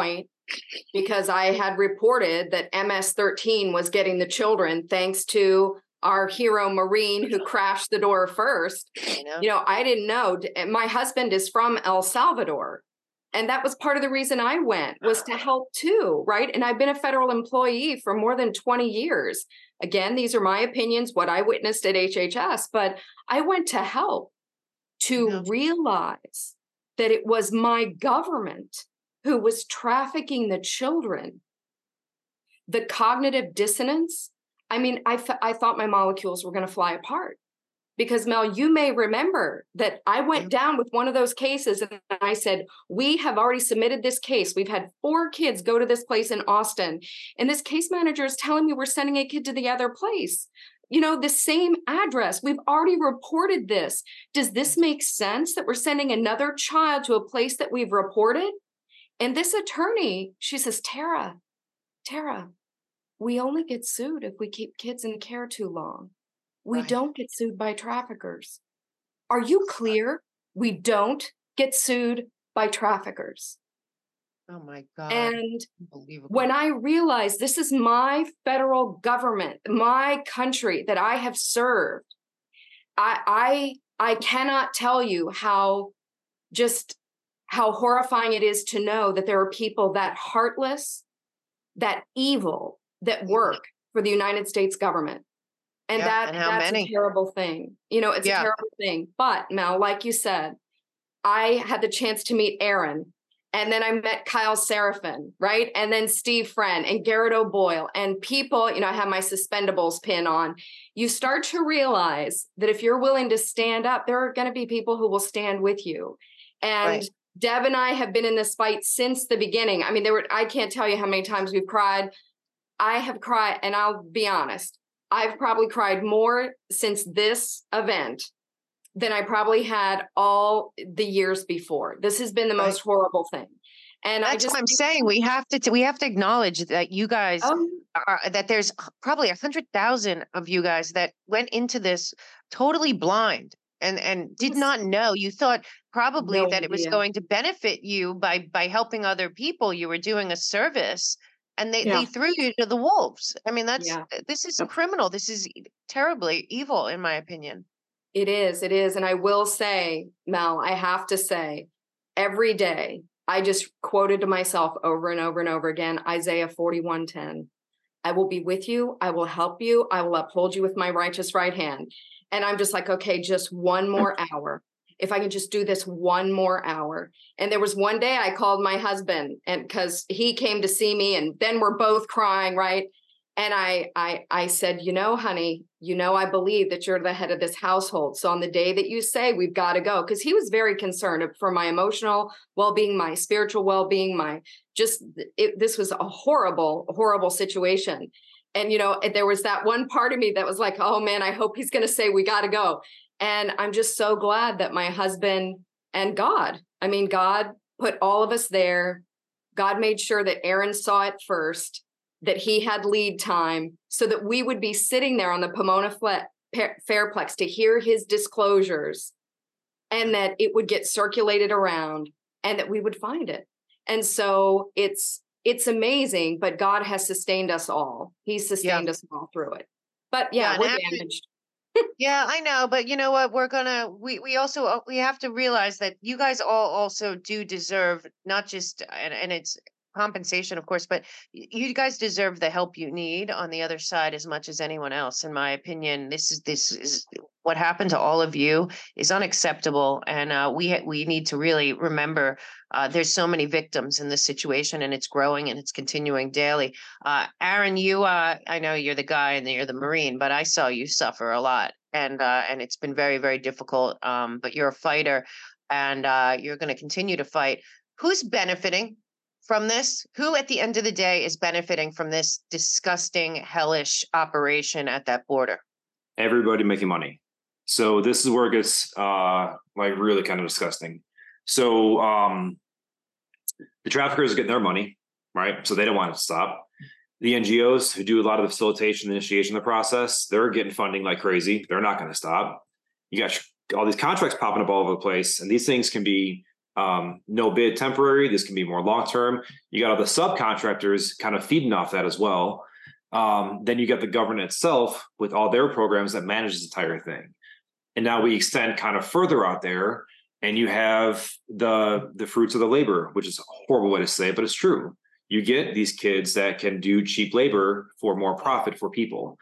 because I had reported that M S thirteen was getting the children thanks to our hero Marine who crashed the door first. You know, You know, I didn't know. My husband is from El Salvador. And that was part of the reason I went, was to help too, right? And I've been a federal employee for more than twenty years. Again, these are my opinions, what I witnessed at H H S, but I went to help to Yeah. realize that it was my government who was trafficking the children. The cognitive dissonance, I mean, I, f- I thought my molecules were going to fly apart. Because Mel, you may remember that I went down with one of those cases and I said, we have already submitted this case. We've had four kids go to this place in Austin. And this case manager is telling me we're sending a kid to the other place. You know, the same address. We've already reported this. Does this make sense that we're sending another child to a place that we've reported? And this attorney, she says, Tara, Tara, we only get sued if we keep kids in care too long. We Right. don't get sued by traffickers. Are you clear? We don't get sued by traffickers. Oh my God. And Unbelievable. when I realized this is my federal government, my country that I have served, I I, I cannot tell you how just how horrifying it is to know that there are people that heartless, that evil, that work for the United States government. And Yeah, that and how that's many? a terrible thing. You know, it's Yeah. a terrible thing. But Mel, like you said, I had the chance to meet Aaron. And then I met Kyle Seraphin, right? And then Steve Friend and Garrett O'Boyle and people, you know, I have my suspendables pin on. You start to realize that if you're willing to stand up, there are going to be people who will stand with you. And Right. Deb and I have been in this fight since the beginning. I mean, there were, I can't tell you how many times we've cried. I have cried, and I'll be honest, I've probably cried more since this event than I probably had all the years before. This has been the Right. most horrible thing. And I That's just what I'm think- saying. We have to, we have to acknowledge that you guys Oh, are, that there's probably a hundred thousand of you guys that went into this totally blind and, and did Yes. not know. You thought probably No that it was idea. going to benefit you by, by helping other people. You were doing a service and they, Yeah. they threw you to the wolves. I mean, that's, Yeah. this is Yep. criminal. This is terribly evil, in my opinion. It is, it is. And I will say, Mel, I have to say, every day, I just quoted to myself over and over and over again, Isaiah forty-one ten. I will be with you. I will help you. I will uphold you with my righteous right hand. And I'm just like, okay, just one more hour. If I can just do this one more hour. And there was one day I called my husband and because he came to see me and then we're both crying, right? And I, I, I said, you know, honey, you know, I believe that you're the head of this household. So on the day that you say we've got to go, because he was very concerned for my emotional well-being, my spiritual well-being, my just, it, this was a horrible, horrible situation. And, you know, there was that one part of me that was like, oh man, I hope he's going to say we got to go. And I'm just so glad that my husband and God, I mean, God put all of us there. God made sure that Aaron saw it first, that he had lead time so that we would be sitting there on the Pomona Fle- Fairplex to hear his disclosures and that it would get circulated around and that we would find it. And so it's, it's amazing, but God has sustained us all. He's sustained us all through it. But yeah, Yeah, we're and after- damaged. Yeah, I know, but you know what? We're gonna we we also uh, we have to realize that you guys all also do deserve not just and and it's compensation, of course, but y- you guys deserve the help you need on the other side as much as anyone else. In my opinion, this is this is what happened to all of you is unacceptable, and uh, we ha- we need to really remember uh, there's so many victims in this situation, and it's growing and it's continuing daily. Uh, Aaron, you, uh, I know you're the guy and you're the Marine, but I saw you suffer a lot, and uh, and it's been very, very difficult. Um, but you're a fighter, and uh, you're going to continue to fight. Who's benefiting from this? Who, at the end of the day, is benefiting from this disgusting, hellish operation at that border? Everybody making money. So this is where it gets uh, like really kind of disgusting. So um, the traffickers get their money, right? So they don't want it to stop. The N G Os who do a lot of the facilitation, the initiation of the process, they're getting funding like crazy. They're not going to stop. You got all these contracts popping up all over the place, and these things can be um, no bid temporary. This can be more long-term. You got all the subcontractors kind of feeding off that as well. Um, then you got the government itself with all their programs that manage this entire thing. And now we extend kind of further out there, and you have the the fruits of the labor, which is a horrible way to say it, but it's true. You get these kids that can do cheap labor for more profit for people.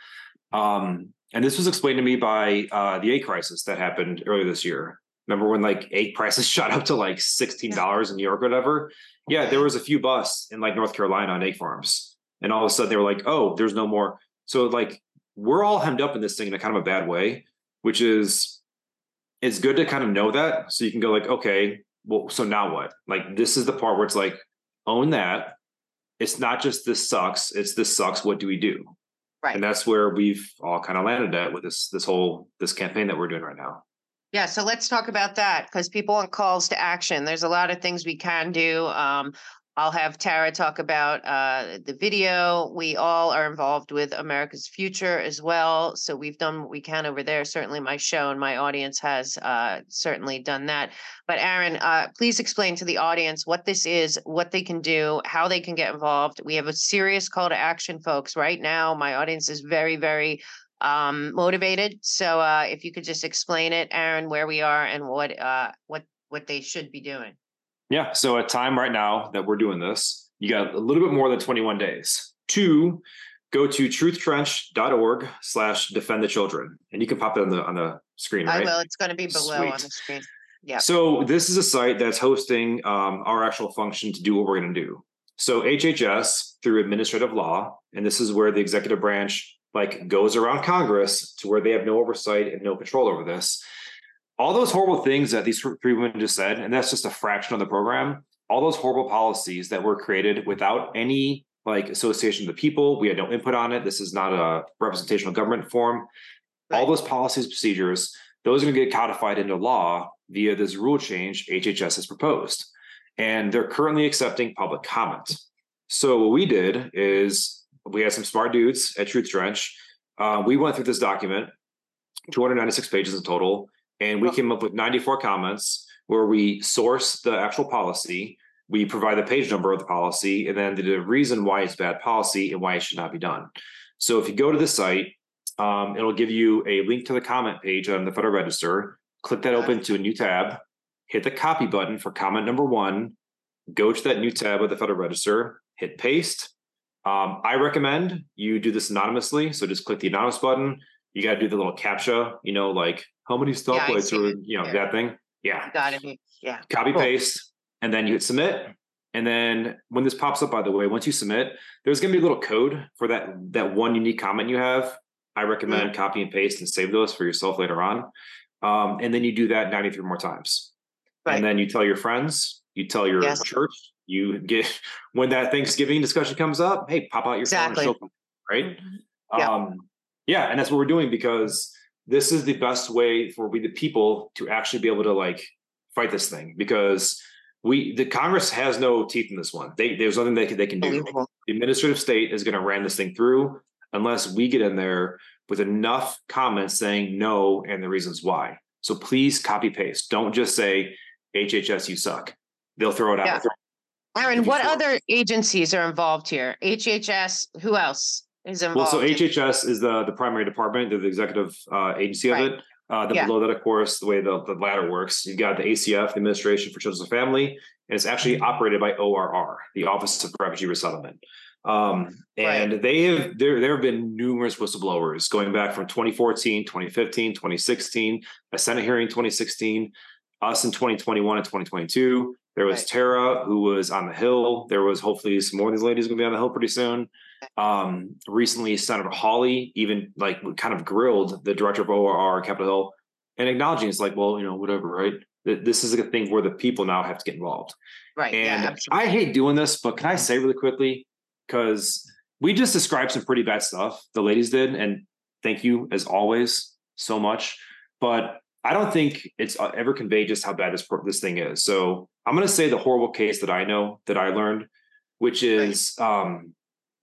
Um, and this was explained to me by uh, the egg crisis that happened earlier this year. Remember when like egg prices shot up to like sixteen dollars in New York or whatever? Yeah, there was a few busts in like North Carolina on egg farms. And all of a sudden they were like, oh, there's no more. So like we're all hemmed up in this thing in a kind of a bad way, which is, it's good to kind of know that. So you can go like, okay, well, so now what? Like, this is the part where it's like, own that. It's not just this sucks. It's this sucks. What do we do? Right. And that's where we've all kind of landed at with this, this whole, this campaign that we're doing right now. Yeah, so let's talk about that because people want calls to action. There's a lot of things we can do. Um, I'll have Tara talk about uh, the video. We all are involved with America's Future as well. So we've done what we can over there. Certainly my show and my audience has uh, certainly done that. But Aaron, uh, please explain to the audience what this is, what they can do, how they can get involved. We have a serious call to action, folks. Right now, my audience is very, very um, motivated. So uh, if you could just explain it, Aaron, where we are and what uh, what what they should be doing. Yeah. So at time right now that we're doing this, you got a little bit more than twenty-one days to go to truthtrench.org slash defend the children. And you can pop it on the on the screen, right? I will. It's going to be below Sweet. On the screen. Yeah. So this is a site that's hosting um, our actual function to do what we're going to do. So H H S through administrative law, and this is where the executive branch like goes around Congress to where they have no oversight and no control over this. All those horrible things that these three women just said, and that's just a fraction of the program, all those horrible policies that were created without any like association of the people. We had no input on it. This is not a representational government form. Right. All those policies, procedures, those are going to get codified into law via this rule change H H S has proposed. And they're currently accepting public comment. So what we did is we had some smart dudes at Truth Trench. Uh, we went through this document, two hundred ninety-six pages in total. And we came up with ninety-four comments where we source the actual policy, we provide the page number of the policy, and then the reason why it's bad policy and why it should not be done. So if you go to the site, um, it'll give you a link to the comment page on the Federal Register. Click that open to a new tab, hit the copy button for comment number one, go to that new tab of the Federal Register, hit paste. Um, I recommend you do this anonymously. So just click the anonymous button. You got to do the little CAPTCHA, you know, like how many stoplights yeah, are, you know, that thing. Yeah. Got it. Yeah. Copy, cool. paste, and then you hit submit. And then when this pops up, by the way, once you submit, there's going to be a little code for that, that one unique comment you have. I recommend mm-hmm. copy and paste and save those for yourself later on. Um, and then you do that ninety-three more times. Right. And then you tell your friends, you tell your yes. church, you get, when that Thanksgiving discussion comes up, hey, pop out your exactly. phone and show them, right? Mm-hmm. Yeah. Um, yeah. And that's what we're doing because this is the best way for we, the people, to actually be able to like fight this thing because we, the Congress has no teeth in this one. They, there's nothing they can, they can do. The administrative state is going to ram this thing through unless we get in there with enough comments saying no and the reasons why. So please copy paste. Don't just say H H S, you suck. They'll throw it out. Yeah. Aaron, what other agencies are involved here? H H S, who else is involved? Well, so H H S is the, the primary department, they're the executive uh, agency right. of it. Uh, then yeah. below that, of course, the way the, the ladder works, you've got the A C F, the Administration for Children and Family, and it's actually mm-hmm. operated by O R R, the Office of Refugee Resettlement. Um, and right. they have, there, there have been numerous whistleblowers going back from twenty fourteen, twenty fifteen, twenty sixteen, a Senate hearing, twenty sixteen, us in twenty twenty-one and twenty twenty-two. There was right. Tara, who was on the Hill. There was hopefully some more of these ladies going to be on the Hill pretty soon. Um, recently, Senator Hawley even like kind of grilled the director of O R R, Capitol Hill, and acknowledging it's like, well, you know, whatever, right? This is a thing where the people now have to get involved. Right. And yeah, I hate doing this, but can I say really quickly? Because we just described some pretty bad stuff, the ladies did, and thank you as always so much. But I don't think it's ever conveyed just how bad this this thing is. So I'm going to say the horrible case that I know that I learned, which is right. um,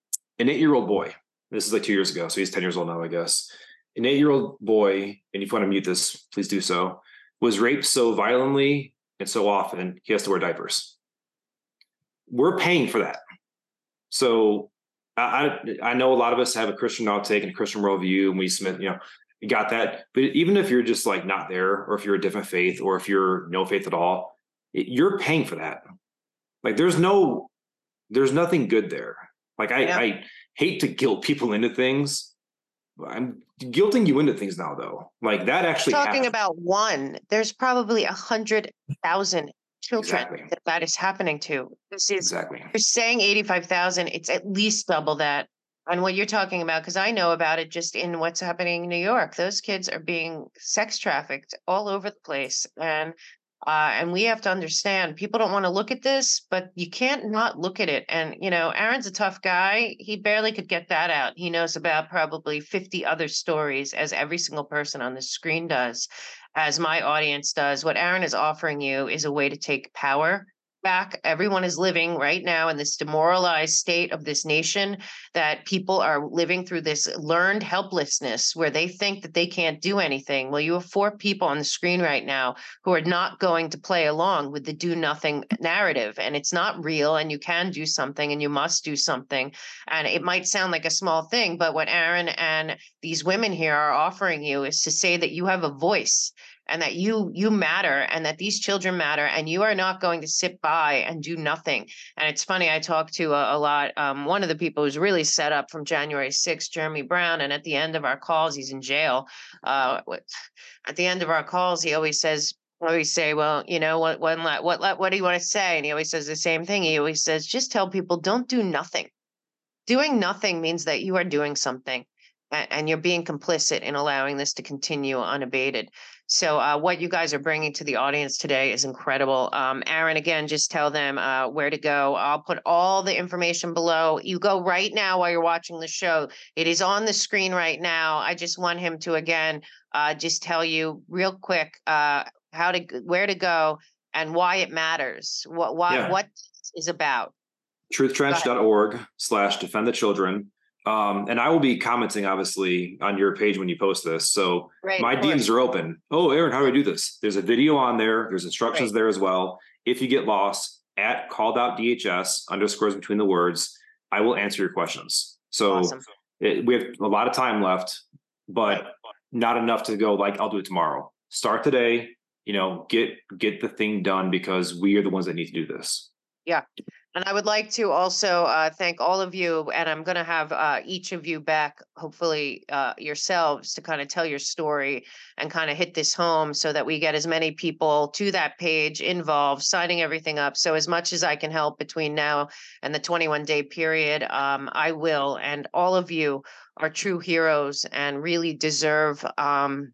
an eight-year-old boy. This is like two years ago, so he's ten years old now, I guess. An eight-year-old boy, and if you want to mute this, please do so, was raped so violently and so often he has to wear diapers. We're paying for that. So I, I know a lot of us have a Christian outtake and a Christian worldview, and we submit, you know, you got that. But even if you're just like not there, or if you're a different faith, or if you're no faith at all, it, you're paying for that. Like there's no, there's nothing good there. Like I, yeah. I hate to guilt people into things. I'm guilting you into things now, though. Like that actually talking happened. About one, there's probably a hundred thousand children exactly. that that is happening to. This is exactly. You're saying eighty-five thousand. It's at least double that. And what you're talking about, because I know about it just in what's happening in New York. Those kids are being sex trafficked all over the place, and uh, and we have to understand. People don't want to look at this, but you can't not look at it. And you know, Aaron's a tough guy. He barely could get that out. He knows about probably fifty other stories, as every single person on the screen does, as my audience does. What Aaron is offering you is a way to take power back. Everyone is living right now in this demoralized state of this nation, that people are living through this learned helplessness where they think that they can't do anything. Well, you have four people on the screen right now who are not going to play along with the do nothing narrative. And it's not real, and you can do something, and you must do something. And it might sound like a small thing, but what Aaron and these women here are offering you is to say that you have a voice, and that you you matter, and that these children matter, and you are not going to sit by and do nothing. And it's funny, I talked to a, a lot. Um, one of the people who's really set up from January sixth, Jeremy Brown, and at the end of our calls, he's in jail. Uh, at the end of our calls, he always says, I always say, well, you know, what, what, what, what do you want to say? And he always says the same thing. He always says, just tell people, don't do nothing. Doing nothing means that you are doing something, and you're being complicit in allowing this to continue unabated. So uh, what you guys are bringing to the audience today is incredible. Um, Aaron, again, just tell them uh, where to go. I'll put all the information below. You go right now while you're watching the show. It is on the screen right now. I just want him to, again, uh, just tell you real quick uh, how to, where to go and why it matters, what, why, yeah. what is about. Truthtrench.org slash defend the children. Um, and I will be commenting, obviously, on your page when you post this. So right, my D Ms are open. Oh, Aaron, how do I do this? There's a video on there. There's instructions right. there as well. If you get lost, at called out D H S, underscores between the words, I will answer your questions. So awesome. it, we have a lot of time left, but right. not enough to go like, I'll do it tomorrow. Start today, you know, get get the thing done, because we are the ones that need to do this. Yeah. And I would like to also uh, thank all of you, and I'm going to have uh, each of you back, hopefully uh, yourselves, to kind of tell your story and kind of hit this home so that we get as many people to that page involved, signing everything up. So as much as I can help between now and the twenty-one day period, um, I will. And all of you are true heroes and really deserve um,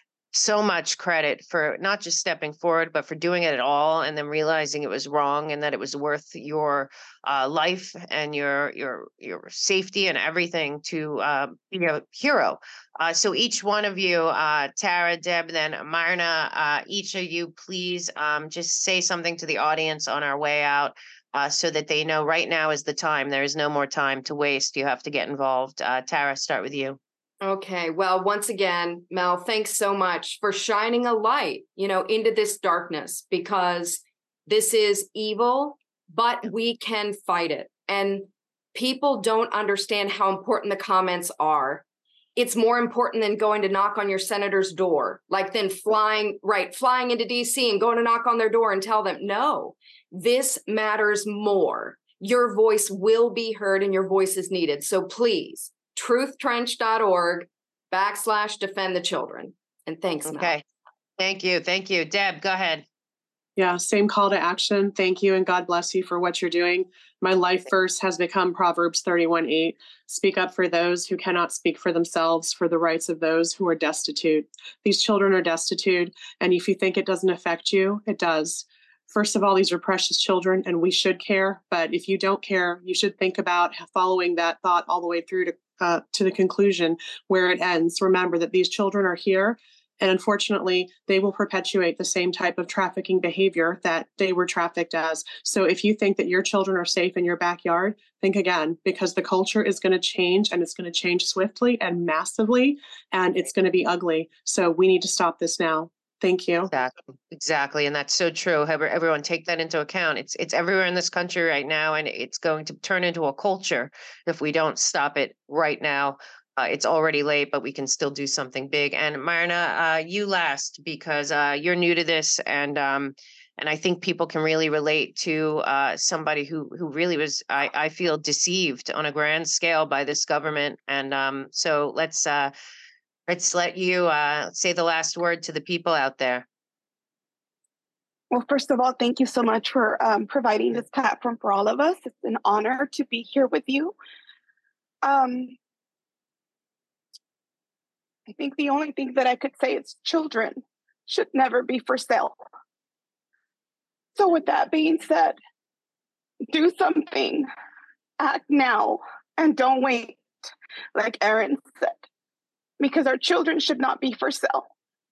so much credit for not just stepping forward, but for doing it at all, and then realizing it was wrong and that it was worth your uh, life and your your your safety and everything to uh, be a hero. Uh, so each one of you, uh, Tara, Deb, then Myrna, uh, each of you, please um, just say something to the audience on our way out, uh, so that they know right now is the time. There is no more time to waste. You have to get involved. Uh, Tara, start with you. Okay. Well, once again, Mel, thanks so much for shining a light, you know, into this darkness, because this is evil, but we can fight it. And people don't understand how important the comments are. It's more important than going to knock on your senator's door, like then flying, right, flying into D C and going to knock on their door and tell them, no, this matters more. Your voice will be heard and your voice is needed. So please, truthtrench.org backslash defend the children. And thanks. Okay. Mel. Thank you. Thank you. Deb, go ahead. Yeah, same call to action. Thank you, and God bless you for what you're doing. My life verse has become Proverbs thirty-one eight. Speak up for those who cannot speak for themselves, for the rights of those who are destitute. These children are destitute, and if you think it doesn't affect you, it does. First of all, these are precious children, and we should care. But if you don't care, you should think about following that thought all the way through to uh, to the conclusion where it ends. Remember that these children are here, and unfortunately, they will perpetuate the same type of trafficking behavior that they were trafficked as. So if you think that your children are safe in your backyard, think again, because the culture is going to change, and it's going to change swiftly and massively, and it's going to be ugly. So we need to stop this now. Thank you. Exactly. Exactly. And that's so true. Have everyone take that into account. It's it's everywhere in this country right now, and it's going to turn into a culture if we don't stop it right now. Uh, it's already late, but we can still do something big. And Marna, uh, you last because uh, you're new to this, and um, and I think people can really relate to uh, somebody who who really was, I, I feel, deceived on a grand scale by this government. And um, so let's uh, let's let you uh, say the last word to the people out there. Well, first of all, thank you so much for um, providing this platform for all of us. It's an honor to be here with you. Um, I think the only thing that I could say is children should never be for sale. So with that being said, do something, act now, and don't wait, like Aaron said, because our children should not be for sale.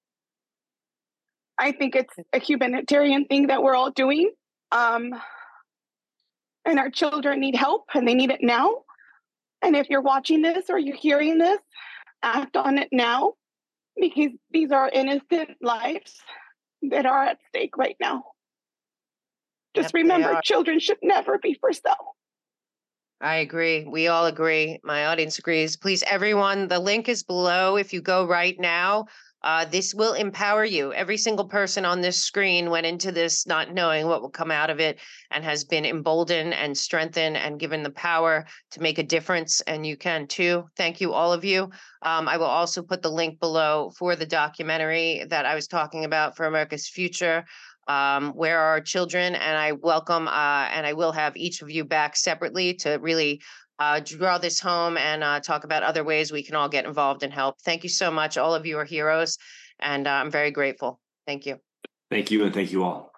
I think it's a humanitarian thing that we're all doing. Um, and our children need help, and they need it now. And if you're watching this or you're hearing this, act on it now, because these are innocent lives that are at stake right now. Just Yep, remember, children should never be for sale. I agree. We all agree. My audience agrees. Please, everyone, the link is below. If you go right now, uh, this will empower you. Every single person on this screen went into this not knowing what will come out of it and has been emboldened and strengthened and given the power to make a difference. And you can too. Thank you, all of you. Um, I will also put the link below for the documentary that I was talking about for America's Future. Um, where are our children? And I welcome, uh, and I will have each of you back separately to really uh, draw this home and uh, talk about other ways we can all get involved and help. Thank you so much. All of you are heroes, and uh, I'm very grateful. Thank you. Thank you, and thank you all.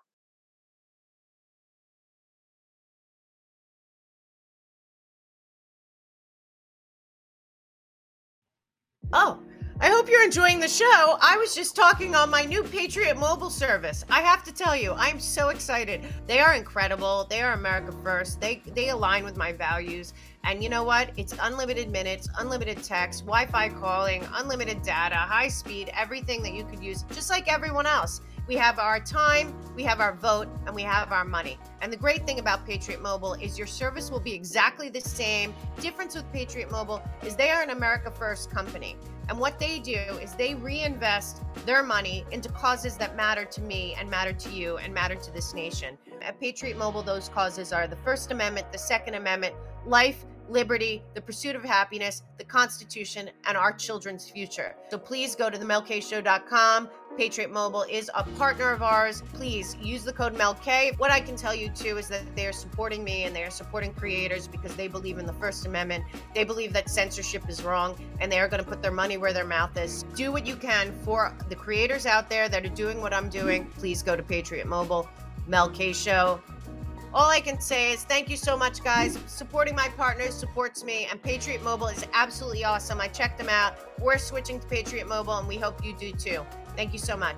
Oh, I hope you're enjoying the show. I was just talking on my new Patriot mobile service. I have to tell you, I'm so excited. They are incredible. They are America first. They they align with my values. And you know what? It's unlimited minutes, unlimited text, Wi-Fi calling, unlimited data, high speed, everything that you could use, just like everyone else. We have our time, we have our vote, and we have our money. And the great thing about Patriot Mobile is your service will be exactly the same. Difference with Patriot Mobile is they are an America First company. And what they do is they reinvest their money into causes that matter to me and matter to you and matter to this nation. At Patriot Mobile, those causes are the First Amendment, the Second Amendment, life, liberty, the pursuit of happiness, the Constitution, and our children's future. So please go to the mel k show dot com. Patriot Mobile is a partner of ours. Please use the code MELK. What I can tell you too is that they are supporting me and they are supporting creators because they believe in the First Amendment. They believe that censorship is wrong and they are going to put their money where their mouth is. Do what you can for the creators out there that are doing what I'm doing. Please go to Patriot Mobile, Mel K Show. All I can say is thank you so much, guys. Supporting my partners supports me, and Patriot Mobile is absolutely awesome. I checked them out. We're switching to Patriot Mobile, and we hope you do too. Thank you so much.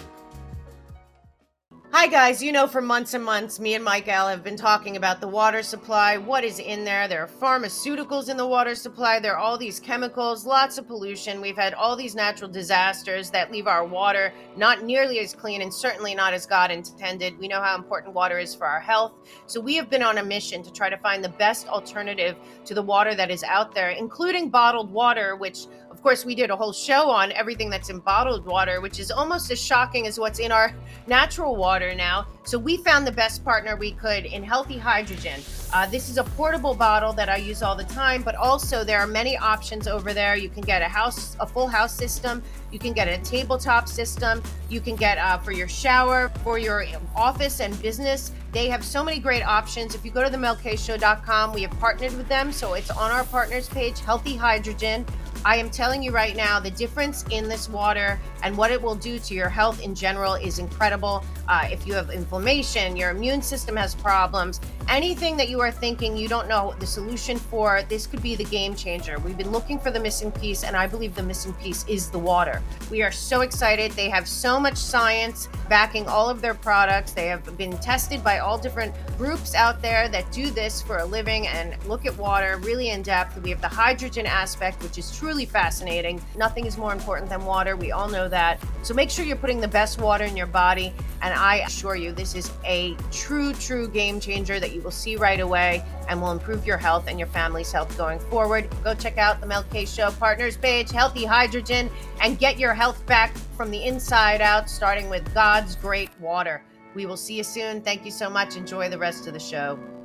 Hi guys, you know for months and months, me and Mike L have been talking about the water supply, what is in there. There are pharmaceuticals in the water supply, there are all these chemicals, lots of pollution. We've had all these natural disasters that leave our water not nearly as clean and certainly not as God intended. We know how important water is for our health. So we have been on a mission to try to find the best alternative to the water that is out there, including bottled water, which of course we did a whole show on everything that's in bottled water, which is almost as shocking as what's in our natural water now. So we found the best partner we could in Healthy Hydrogen. Uh, this is a portable bottle that I use all the time, but also there are many options over there. You can get a house, a full house system. You can get a tabletop system. You can get uh, for your shower, for your office and business. They have so many great options. If you go to the mel k show dot com, we have partnered with them. So it's on our partners page, Healthy Hydrogen. I am telling you right now, the difference in this water and what it will do to your health in general is incredible. Uh, if you have inflammation, your immune system has problems, anything that you are thinking you don't know the solution for, this could be the game changer. We've been looking for the missing piece, and I believe the missing piece is the water. We are so excited. They have so much science. backing all of their products. They have been tested by all different groups out there that do this for a living and look at water really in depth. We have the hydrogen aspect, which is truly fascinating. Nothing is more important than water. We all know that. So make sure you're putting the best water in your body. And I assure you, this is a true, true game changer that you will see right away and will improve your health and your family's health going forward. Go check out the Mel K Show partners page, Healthy Hydrogen, and get your health back from the inside out, starting with God's great water. We will see you soon. Thank you so much. Enjoy the rest of the show.